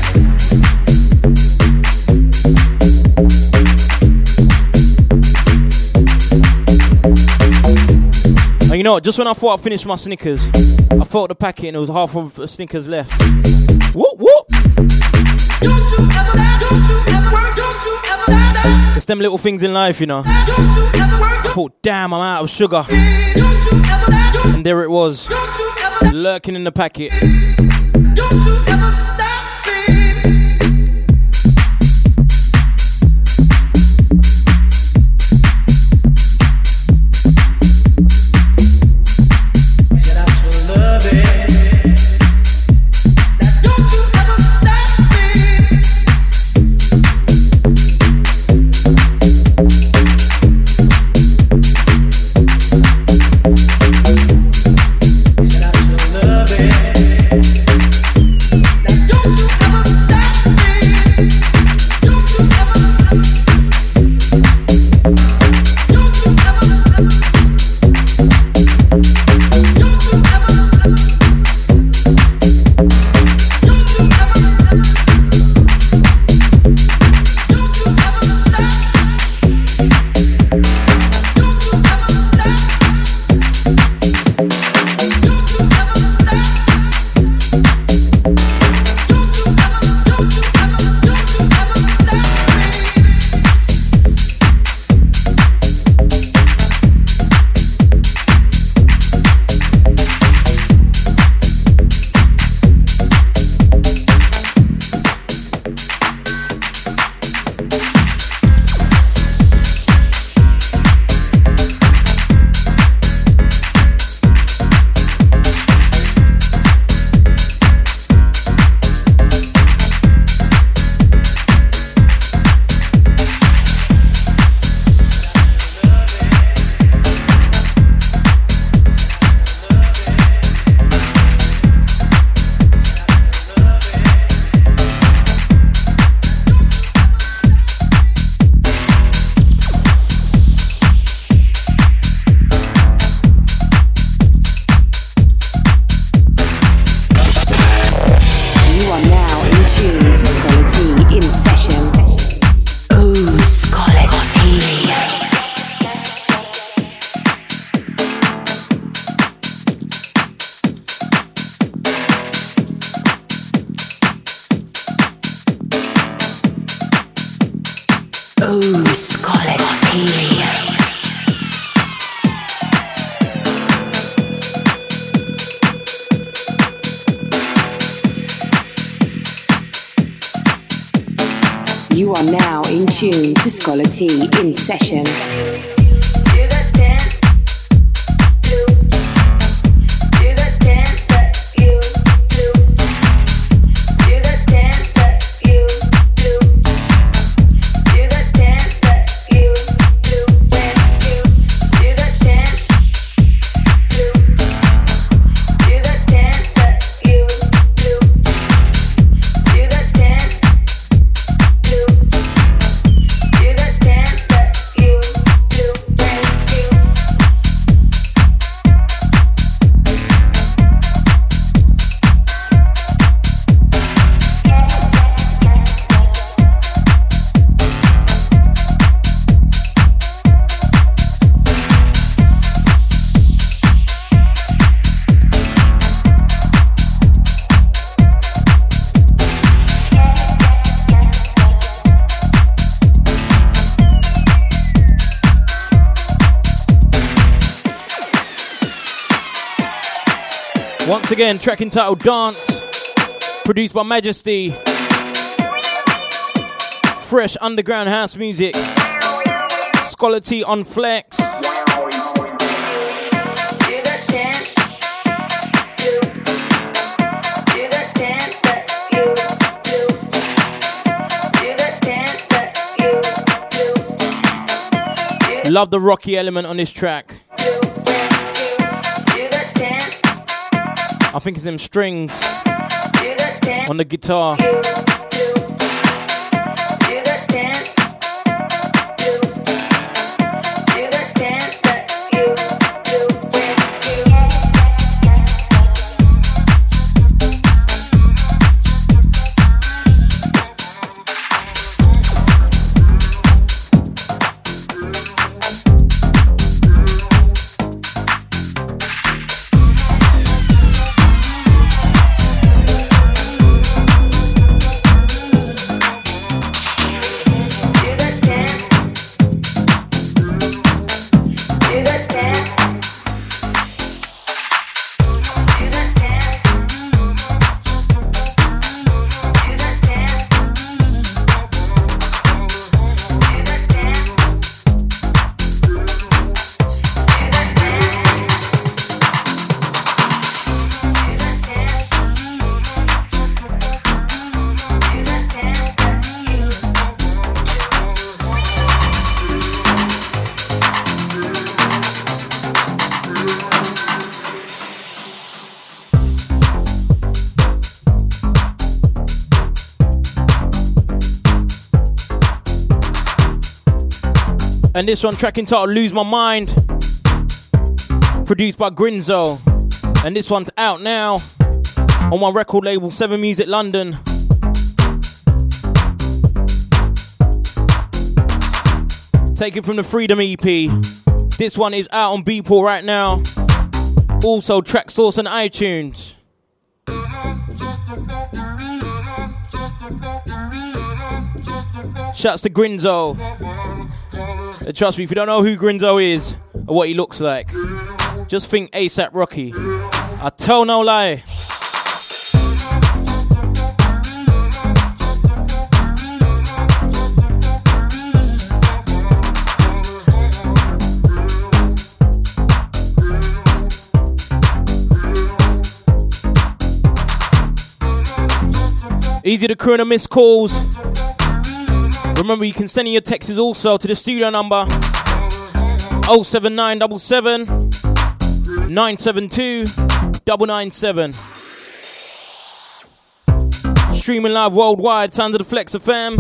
And you know what, just when I thought I finished my Snickers, I felt the packet and there was half of the Snickers left. Whoop, whoop. It's them little things in life, you know. I thought, damn, I'm out of sugar. And there it was, lurking in the packet. You are now in tune to Scholar T in session. Do Once again, track entitled Dance, produced by Majesty. Fresh underground house music. Scholar T on Flex. Love the rocky element on this track. I think it's them strings on the guitar. And this one, track entitled Lose My Mind, produced by Grinzo. And this one's out now on my record label, 7 Music London. Taken from the Freedom EP. This one is out on Beatport right now. Also Track Source and iTunes. Shouts to Grinzo. And trust me, if you don't know who Grinzo is or what he looks like, just think ASAP Rocky. I tell no lie. Easy to crew and miss calls. Remember, you can send in your texts also to the studio number 07977 972 997. Streaming live worldwide, sounds of the Flex FM.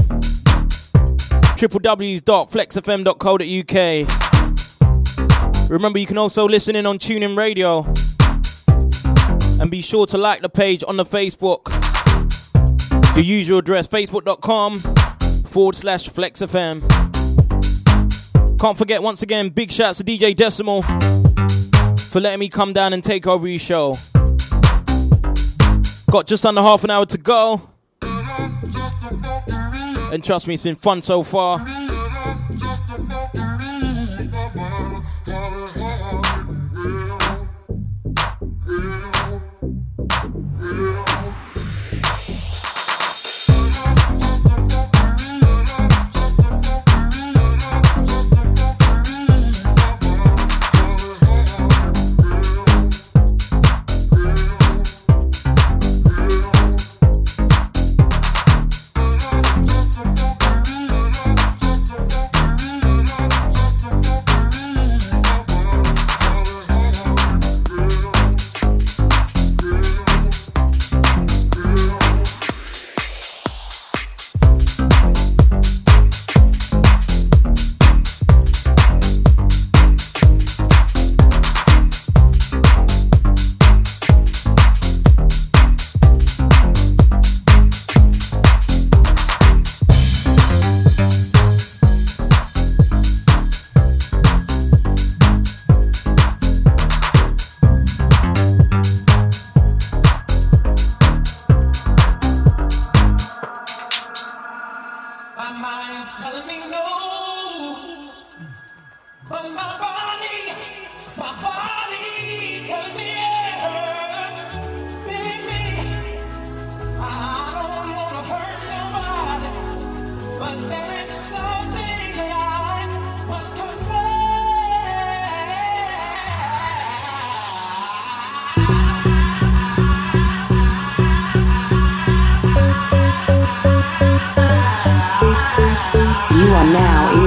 www.flexfm.co.uk. Remember, you can also listen in on TuneIn Radio. And be sure to like the page on the Facebook. The usual address, facebook.com/FlexFM. Can't forget, once again, big shouts to DJ Decimal for letting me come down and take over your show. Got just under half an hour to go. And trust me, it's been fun so far. My body telling me yes.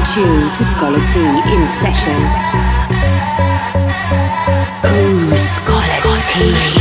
in tune to Scholar T in session. Oh, Scholar T.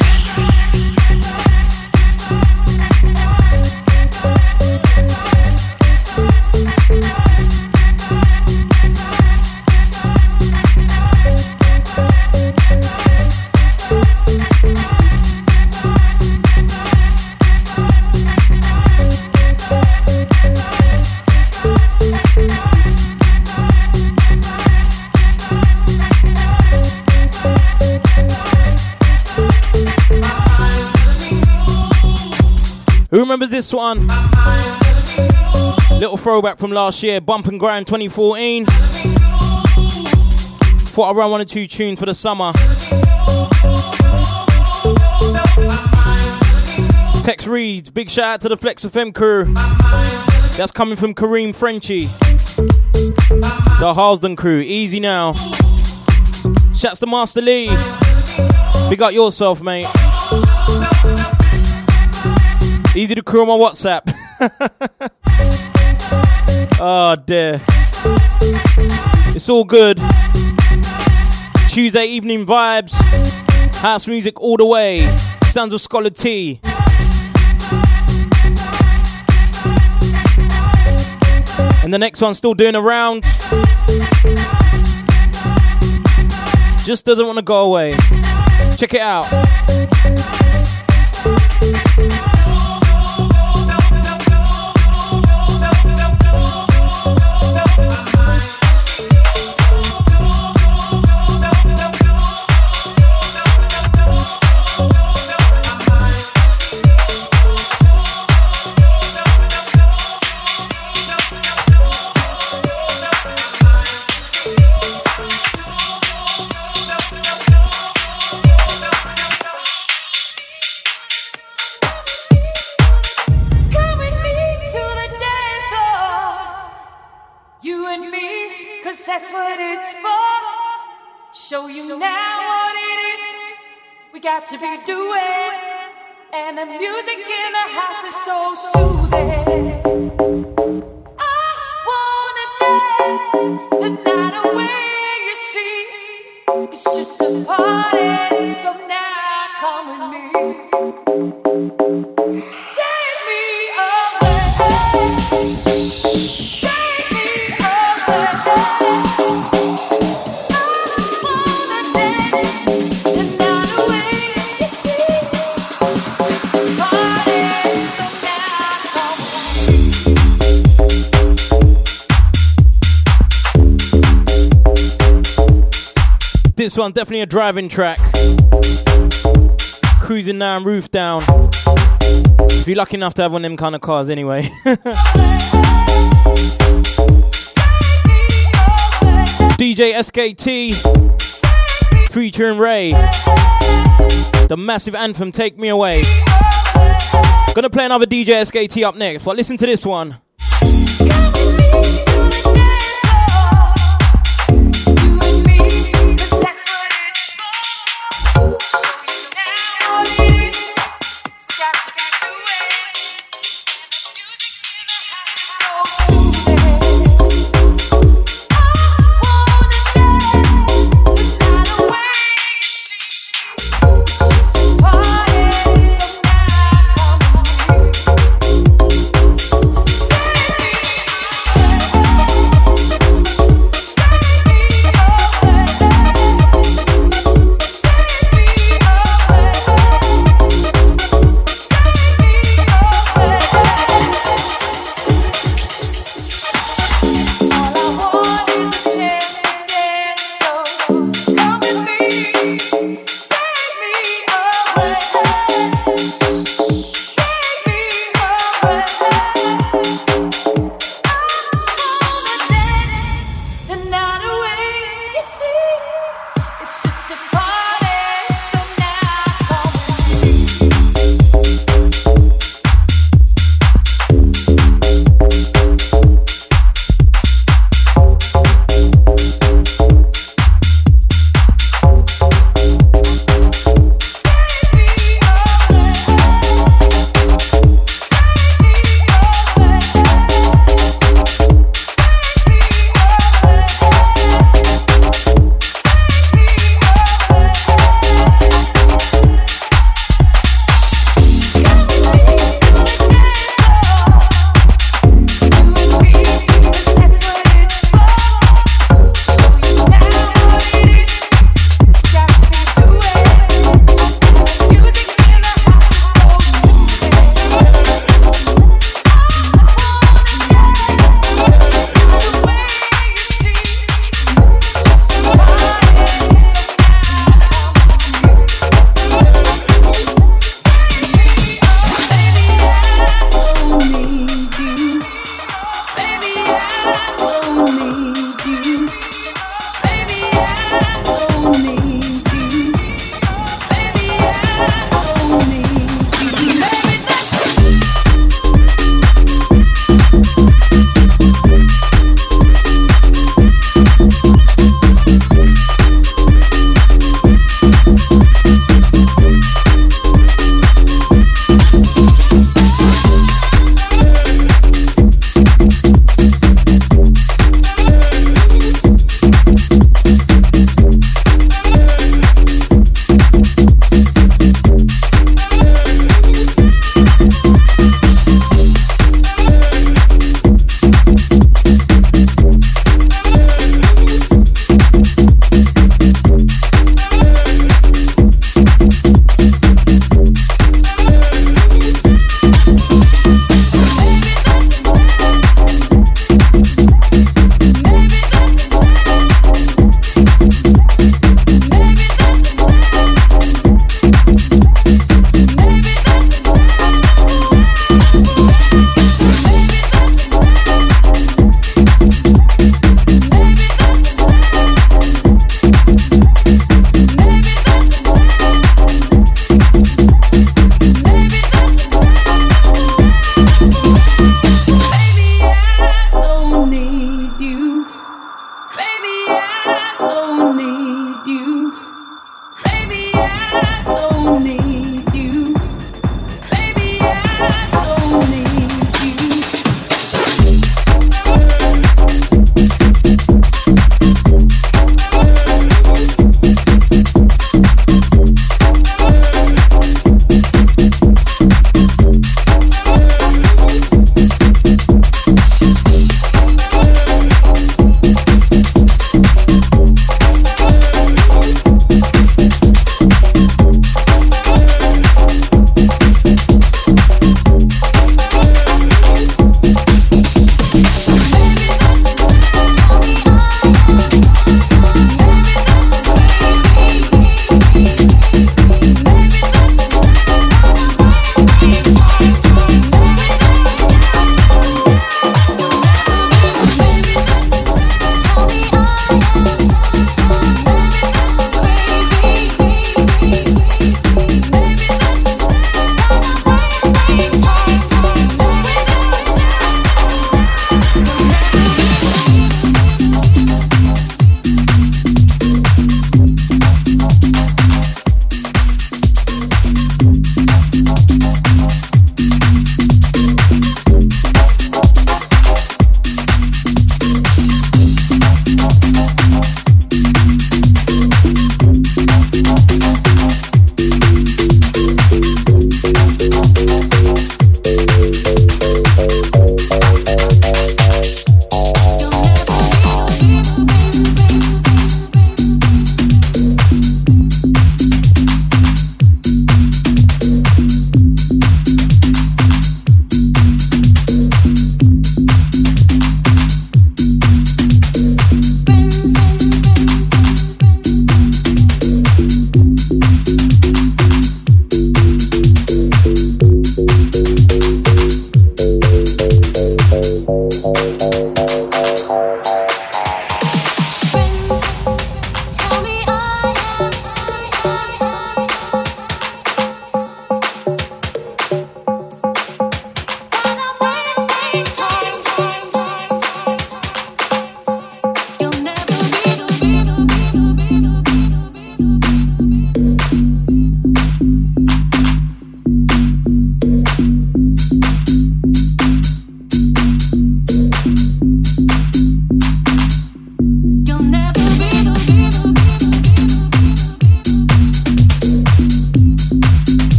Who remembers this one? Little throwback from last year, Bump and Grind 2014. Thought I'd run 1 or 2 tunes for the summer. Tex reads, big shout out to the Flex FM crew. That's coming from Kareem Frenchy. The Harlesden crew, easy now. Shouts to Master Lee. Big up yourself, mate. Easy to crew on my WhatsApp. Oh dear. It's all good. Tuesday evening vibes. House music all the way. Sounds of Scholar T. And the next one's still doing a round. Just doesn't want to go away. Check it out. Show you now what it is we got to be doing, and the music in the house is so soothing. I wanna dance the night away, you see. It's just a party, so now come with me. Take me away. Take me away. This one definitely a driving track. Cruising down, roof down. If you're lucky enough to have one of them kind of cars anyway. DJ SKT featuring Ray. The massive anthem, Take Me Away. Gonna play another DJ SKT up next, but listen to this one.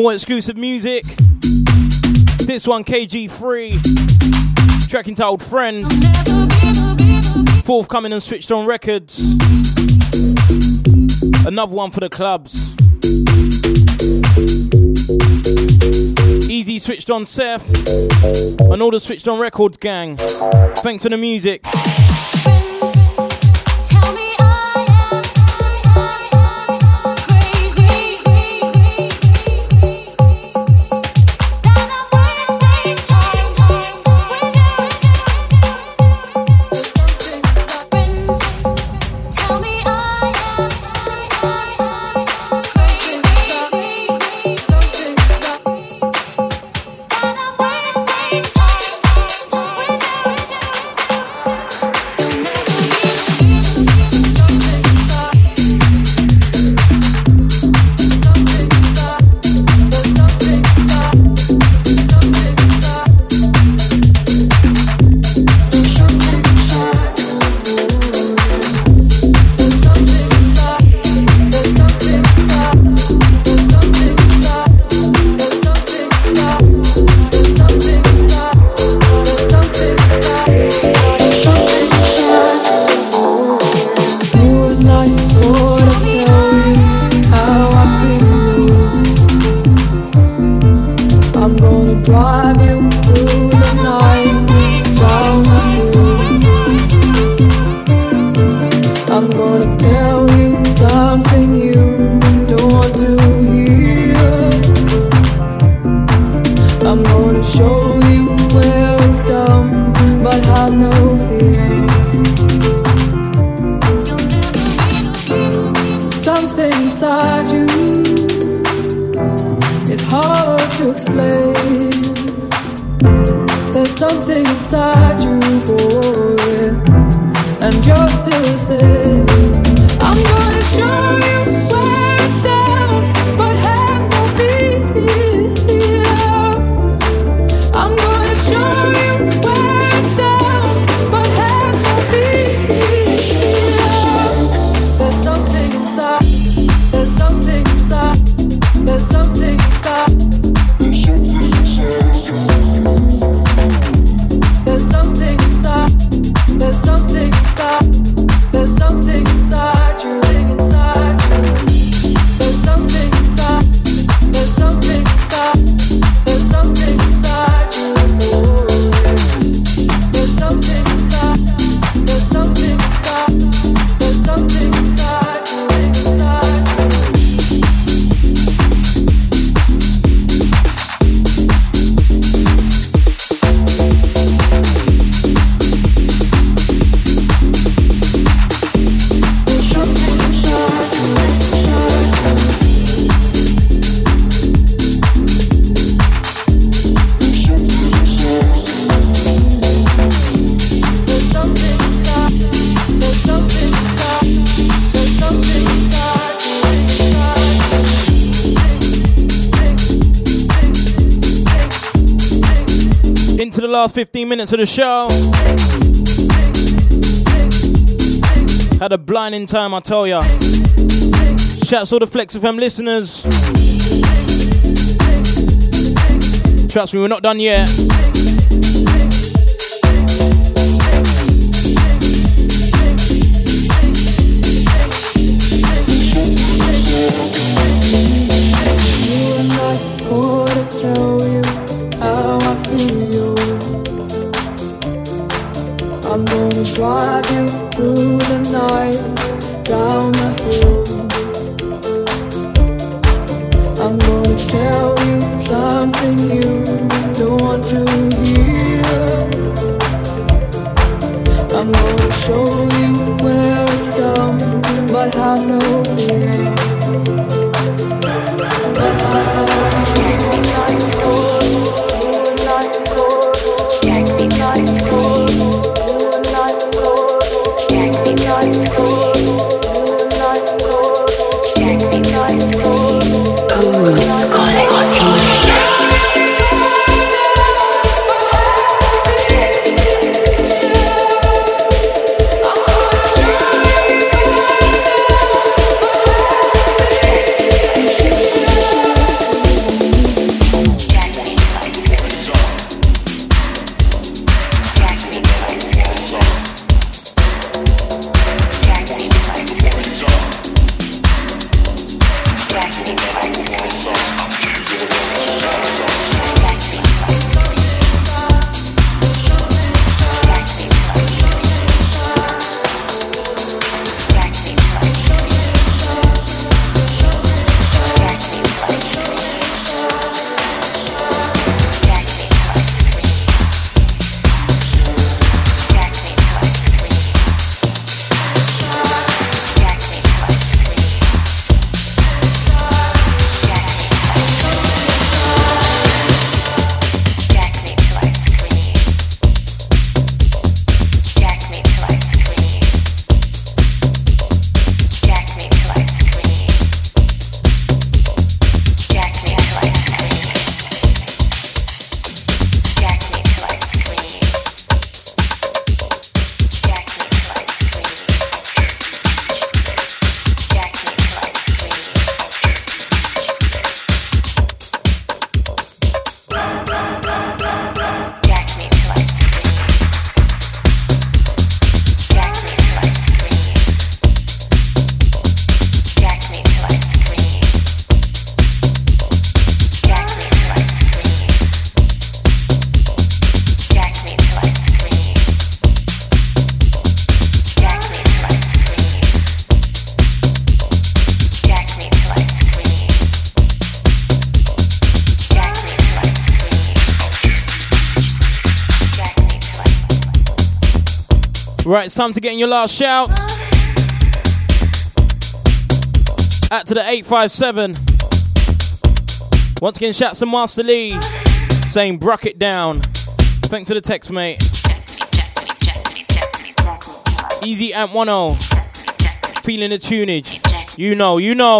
More exclusive music. This one, KG3. Track entitled Friend. Forthcoming and Switched On Records. Another one for the clubs. Easy Switched On Seth. And all the Switched On Records gang. Thanks for the music. Last 15 minutes of the show. Had a blinding time, I tell ya. Shouts to all the Flex FM listeners. Trust me, we're not done yet. You and I ought to tell you how I feel. I'm gonna drive you through the night, down the hill. I'm gonna tell you something you don't want to hear. I'm gonna show you where it's done, but have no fear. But I Right, it's time to get in your last shout. At to the 857. Once again, shouts to Master Lee saying bruck it down. Thanks for the text, mate. Easy Amp 10. Feeling the tunage. You know.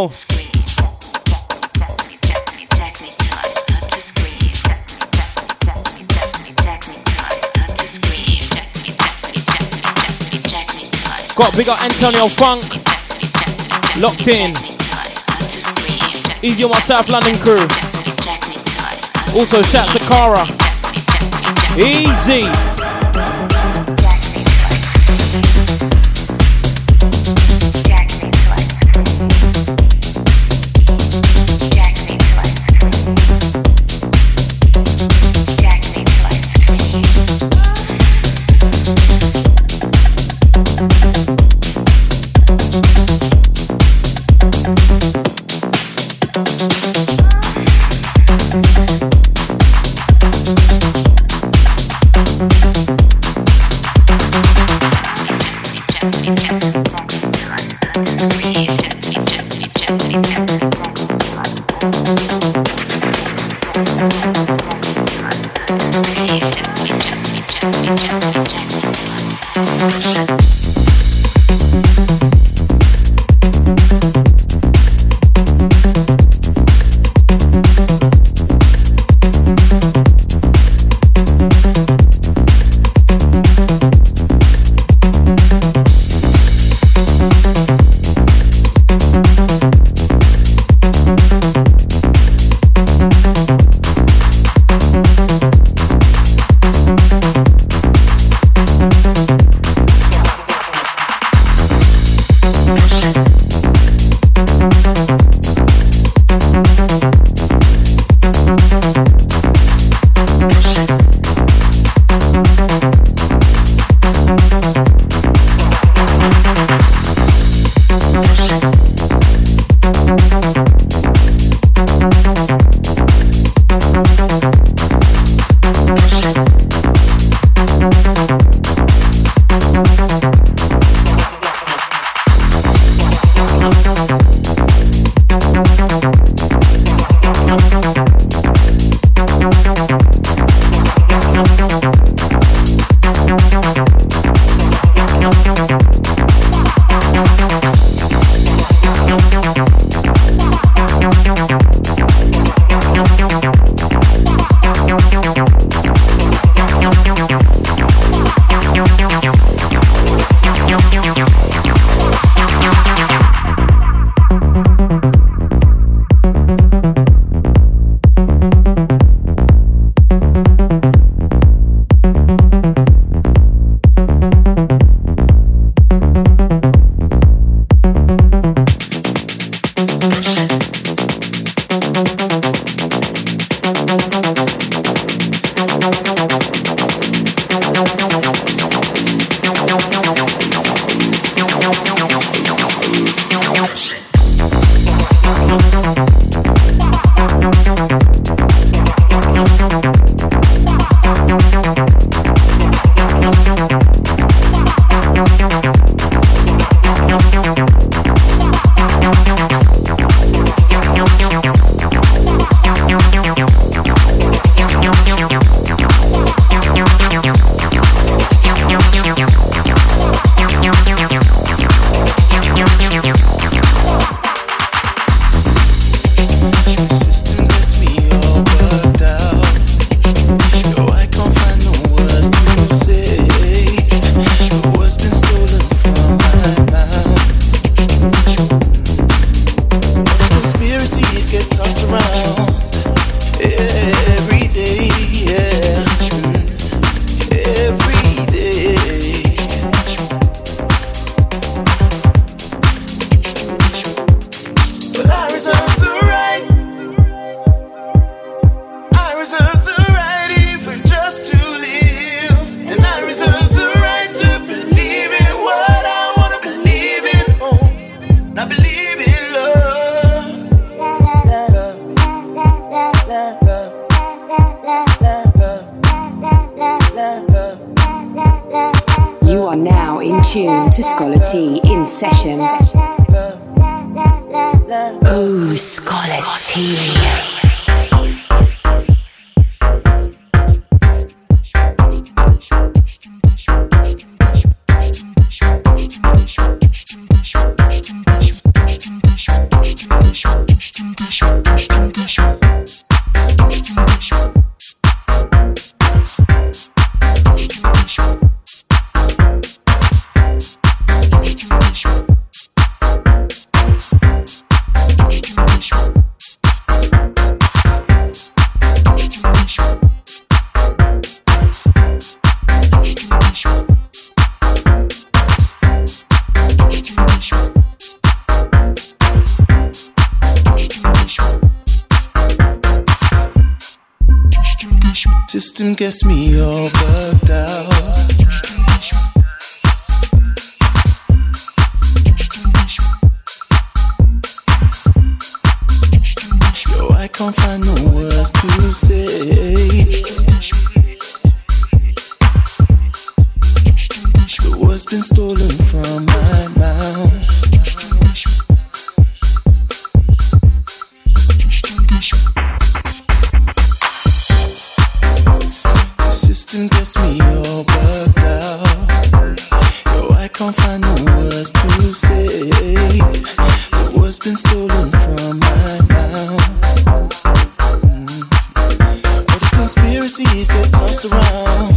Got big up Antonio Funk. Locked in. Easy on my South London crew. Also shout to Cara. Easy. tune to Scholar T in session. Oh, Scholar T. System gets me all bugged out. Yo, I can't find no words to say. The words been stolen from my mouth. Gets me all bugged out. Yo, I can't find no words to say. The words been stolen from my mouth. But these conspiracies get tossed around.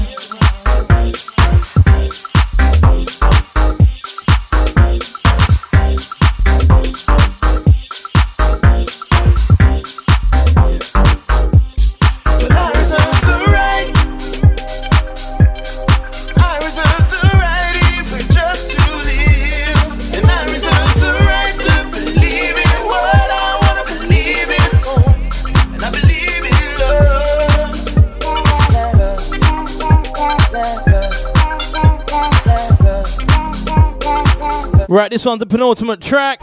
Right, this one's the penultimate track.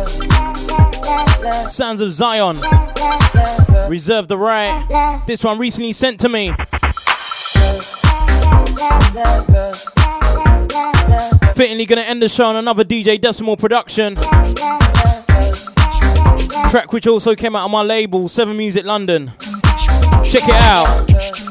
Sounds of Zion. Reserve the right. This one recently sent to me. Fittingly gonna end the show on another DJ Decimal production. Track which also came out on my label, 7 Music London. Check it out.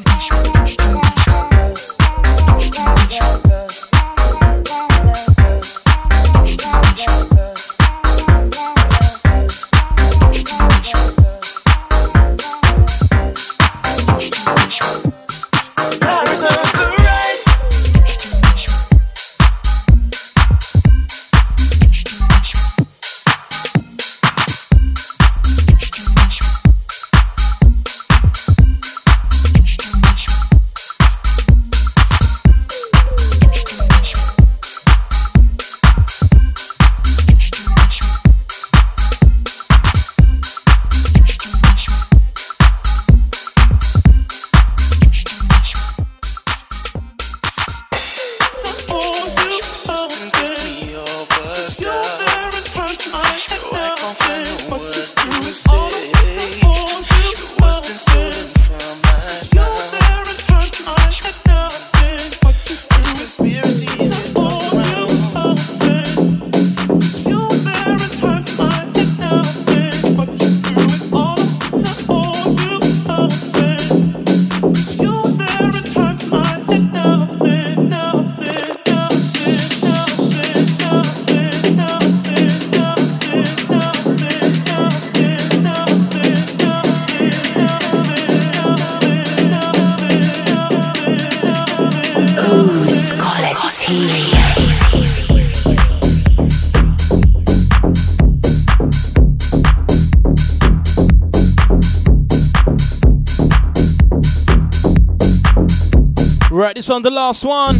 Right, this one's the last one.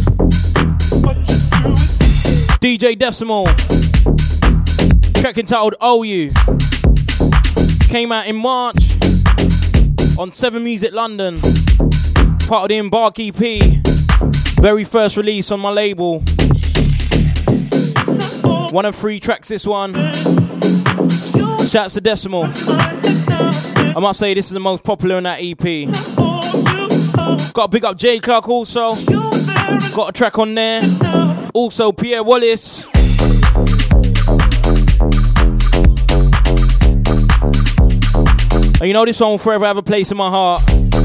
DJ Decimal. Track entitled Owe You. Came out in March on 7 Music London. Part of the Embark EP. Very first release on my label. One of 3 tracks this one. Shouts to Decimal. I must say this is the most popular in that EP. Got to big up J Clark also. Got a track on there. Also, Pierre Wallace. And you know this one will forever have a place in my heart.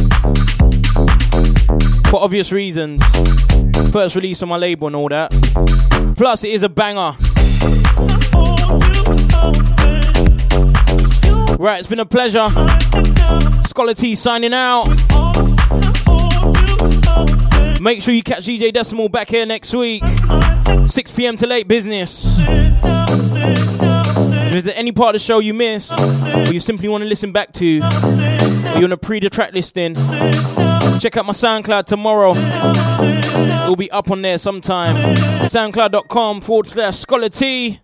For obvious reasons. First release on my label and all that. Plus, it is a banger. Right, it's been a pleasure. Scholar T signing out. Make sure you catch DJ Decimal back here next week. 6 p.m. to late business. If there's any part of the show you missed, or you simply want to listen back to, or you want to pre the track listing, check out my SoundCloud tomorrow. It'll be up on there sometime. SoundCloud.com/Scholar T.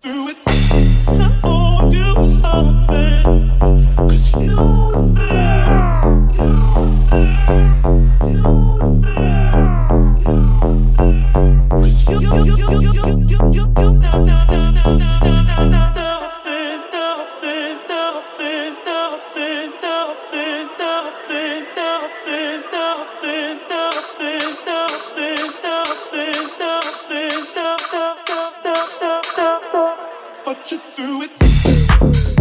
But you threw it.